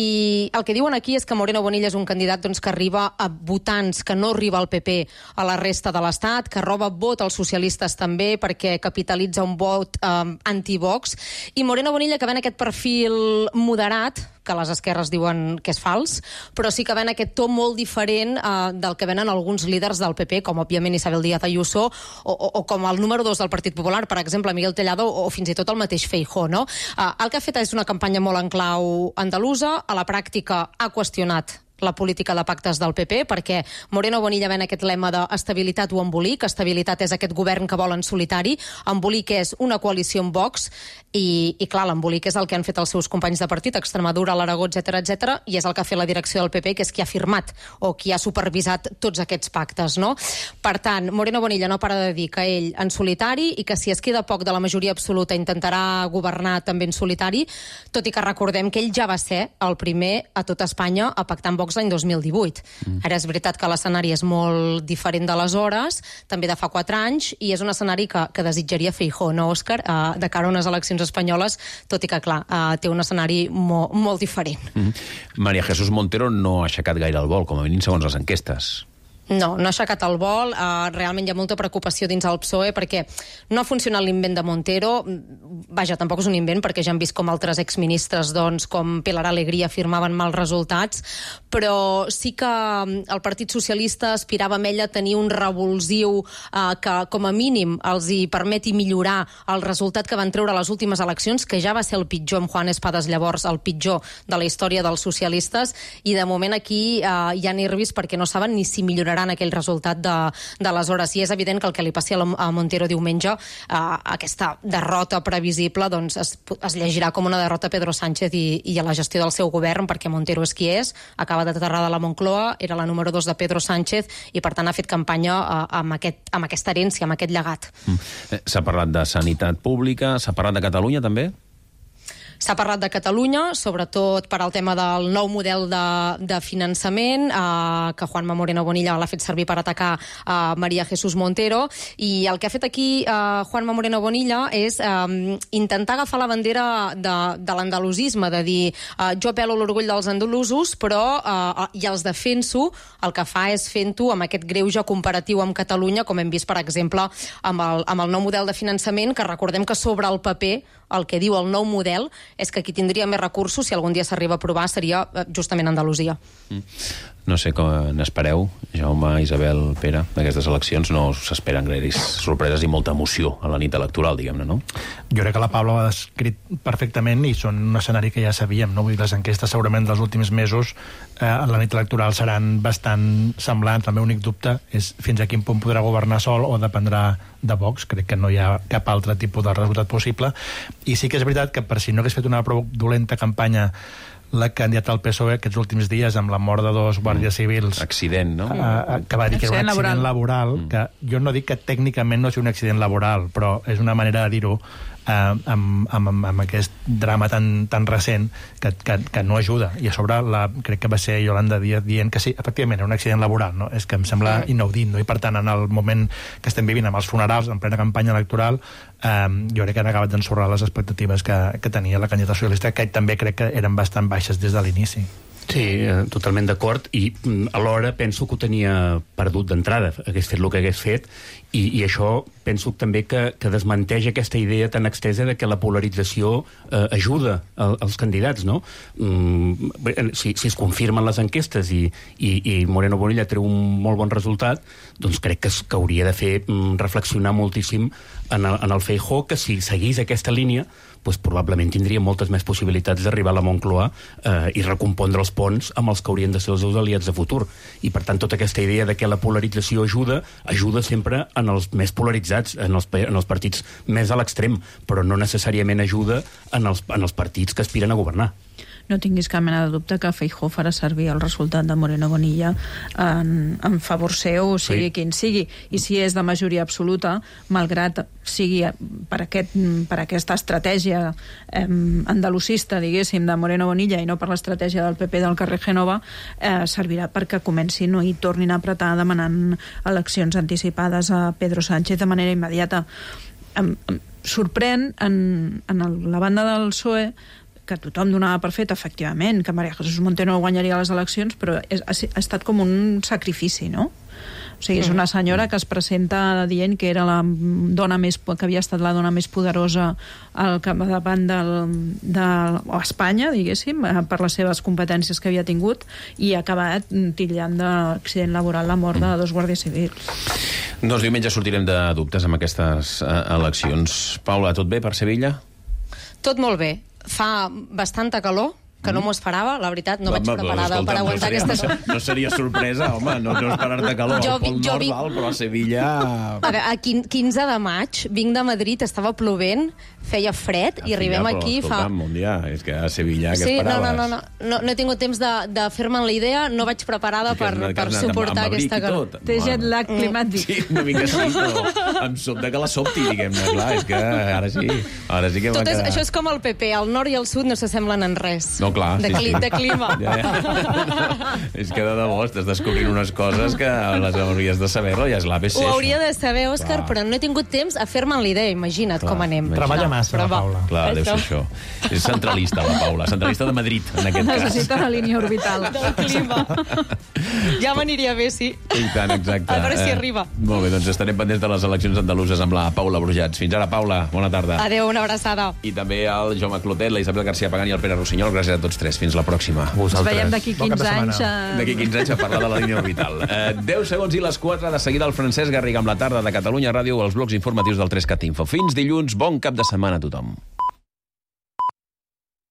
I el que diuen aquí és que Moreno Bonilla és un candidat doncs, que arriba a votants que no arriba al P P a la resta de l'Estat, que roba vot als socialistes també perquè capitalitza un vot eh, anti-Vox. I Moreno Bonilla, que ven aquest perfil moderat, que les esquerres diuen que és fals, però sí que ven aquest to molt diferent eh, del que venen alguns líders del P P, com òbviament Isabel Díaz Ayuso, o, o, o com el número dos del Partit Popular, per exemple, Miguel Tellado, o, o fins i tot el mateix Feijóo, no? Eh, el que ha fet és una campanya molt en clau andalusa, a la pràctica ha qüestionat la política de pactes del P P, perquè Moreno Bonilla ven aquest lema d'estabilitat o embolic. Estabilitat és aquest govern que vol en solitari, embolic és una coalició amb Vox, i, i clar, l'embolic és el que han fet els seus companys de partit, Extremadura, l'Aragó, etcètera, etcètera, i és el que ha fet la direcció del P P, que és qui ha firmat o qui ha supervisat tots aquests pactes, no? Per tant, Moreno Bonilla no para de dir que ell en solitari i que si es queda poc de la majoria absoluta intentarà governar també en solitari, tot i que recordem que ell ja va ser el primer a tot Espanya a pactar amb Vox l'any dos mil divuit. Mm. Ara és veritat que l'escenari és molt diferent d'aleshores, també de fa quatre anys, i és un escenari que, que desitjaria Feijóo, no, Òscar? Uh, de cara a unes eleccions espanyoles, tot i que, clar, uh, té un escenari mo molt diferent. Mm. María Jesús Montero no ha aixecat gaire el vol, com a mínim segons les enquestes. No, no ha aixecat el vol. Uh, realment hi ha molta preocupació dins el P S O E perquè no ha funcionat l'invent de Montero. Vaja, tampoc és un invent perquè ja hem vist com altres exministres, doncs, com Pilar Alegría firmaven mals resultats, però sí que el Partit Socialista aspirava amb ella a tenir un revulsiu uh, que, com a mínim, els hi permeti millorar el resultat que van treure a les últimes eleccions, que ja va ser el pitjor, amb Juan Espadas llavors, el pitjor de la història dels socialistes, i de moment aquí uh, hi ha nervis perquè no saben ni si milloraran aquell resultat d'aleshores. I és evident que el que li passi a Montero diumenge, eh, aquesta derrota previsible, doncs es, es llegirà com una derrota a Pedro Sánchez i, i a la gestió del seu govern, perquè Montero és qui és, acaba d'aterrar de la Moncloa, era la número dos de Pedro Sánchez i per tant ha fet campanya eh, amb, aquest, amb aquesta herència, amb aquest llegat. Mm. S'ha parlat de sanitat pública, s'ha parlat de Catalunya també? S'ha parlat de Catalunya, sobretot per al tema del nou model de, de finançament, eh, que Juanma Moreno Bonilla l'ha fet servir per atacar a eh, María Jesús Montero, i el que ha fet aquí eh, Juanma Moreno Bonilla és eh, intentar agafar la bandera de, de l'andalusisme, de dir eh, jo apel·lo l'orgull dels andalusos, però eh, i els defenso, el que fa és fent-ho amb aquest greuge comparatiu amb Catalunya, com hem vist, per exemple, amb el, amb el nou model de finançament, que recordem que sobre el paper el que diu el nou model és que qui tindria més recursos, si algun dia s'arriba a aprovar, seria justament Andalusia. Mm. No sé com n'espereu, Jaume, Isabel, Pere, d'aquestes eleccions. No s'esperen gaires sorpreses i molta emoció a la nit electoral, diguem-ne, no? Jo crec que la Paula ho ha descrit perfectament i són un escenari que ja sabíem, no? Vull dir, les enquestes segurament dels últims mesos eh, a la nit electoral seran bastant semblants. El meu únic dubte és fins a quin punt podrà governar sol o dependrà de Vox. Crec que no hi ha cap altre tipus de resultat possible. I sí que és veritat que per si no hagués fet una prou dolenta campanya la candidata al P S O E aquests últims dies amb la mort de dos guàrdies civils. Accident, no? Uh, que va dir que era un accident laboral, mm. que jo no dic que tècnicament no sigui un accident laboral, però és una manera de dir-ho uh, amb, amb, amb aquest drama tan, tan recent que, que, que no ajuda. I a sobre la, crec que va ser Yolanda Díaz dient que sí, efectivament, era un accident laboral, no? És que em sembla mm. inaudit, no? I per tant, en el moment que estem vivint amb els funerals en plena campanya electoral, Um, jo crec que han acabat d'ensorrar les expectatives que, que tenia la candidata socialista, que també crec que eren bastant baixes des de l'inici. Sí, eh, totalment d'acord, i mm, alhora penso que ho tenia perdut d'entrada, hagués fet el que hagués fet, i, i això penso també que, que desmenteix aquesta idea tan extesa de que la polarització eh, ajuda a, als candidats, no? Mm, si, si es confirmen les enquestes i, i, i Moreno Bonilla treu un molt bon resultat, doncs crec que, que hauria de fer mm, reflexionar moltíssim en el, en el Feijóo, que si seguís aquesta línia pues, probablement tindria moltes més possibilitats d'arribar a la Moncloa eh, i recompondre els ponts amb els que haurien de ser els seus aliats de futur. I per tant tota aquesta idea de que la polarització ajuda, ajuda sempre en els més polaritzats, en els, en els partits més a l'extrem, però no necessàriament ajuda en els, en els partits que aspiren a governar. No tinguis cap mena de dubte que Feijóo farà servir el resultat de Moreno Bonilla en, en favor seu, sigui sí. quin sigui. I si és de majoria absoluta, malgrat sigui per, aquest, per aquesta estratègia l'estratègia eh, andalusista, diguéssim, de Moreno Bonilla i no per l'estratègia del P P del carrer Génova, eh, servirà perquè comencin no, i tornin a apretar demanant eleccions anticipades a Pedro Sánchez de manera immediata. Em, em sorprèn en, en el, la banda del P S O E que tothom donava per fet, efectivament, que María Jesús Montero guanyaria les eleccions, però és, ha, ha estat com un sacrifici, no? O sigui, és una senyora que es presenta dient que era la dona més, que havia estat la dona més poderosa al capdavant del, de Espanya, diguéssim, per les seves competències que havia tingut, i ha acabat titllant d'accident laboral la mort de dos guàrdies civils. Doncs diumenge sortirem de dubtes amb aquestes uh, eleccions. Paula, tot bé per Sevilla? Tot molt bé. Fa bastanta calor, que no m'ho esperava, la veritat, no vaig preparada per aguantar aquestes... No seria sorpresa, home, no, no esperar-te calor al Pol Nord, val, però a Sevilla... A veure, a quinze de maig, vinc de Madrid, estava plovent, feia fred, i arribem aquí... Fa... un dia, és que a Sevilla, què sí, esperaves? No, no, no, no, no he tingut temps de, de fer-me'n la idea, no vaig preparada per, per suportar aquesta calor. Té jet lag climàtic. Sí, una mica sí, però em sobta que la sobti, diguem-ne, clar, és que ara sí, ara sí que m'ha quedat... Això és com el P P, el nord i el sud no s'assemblen en res. No, clar, de, sí, cli sí. de clima. Ja, ja. És que de debò estàs descobrint unes coses que les hauries de saber-lo, ja és l'A B C. Ho hauria de saber, Òscar, però no he tingut temps a fer-me'n l'idea, imagina't clar, com anem. Treballa massa, la Paula. Clar, deu ser això. És centralista, la Paula. Centralista de Madrid, en aquest cas. Necessita la línia orbital. Del clima. Ja m'aniria bé, sí. I tant, exacte. A veure si eh, arriba. Molt bé, doncs estarem pendents de les eleccions andaluses amb la Paula Brujats. Fins ara, Paula. Bona tarda. Adéu, una abraçada. I també al Jaume Clotet, la Isabel García Pagán i el Pere Rossinyol. Gràcies a tots tres. Fins la pròxima. Ens veiem d'aquí quinze anys. A... D'aquí quinze anys a parlar de la línia orbital. Eh, deu segons i les quatre. De seguida el Francesc Garriga amb la tarda de Catalunya Ràdio, els blocs informatius del tres cat Info. Fins dilluns. Bon cap de setmana a tothom.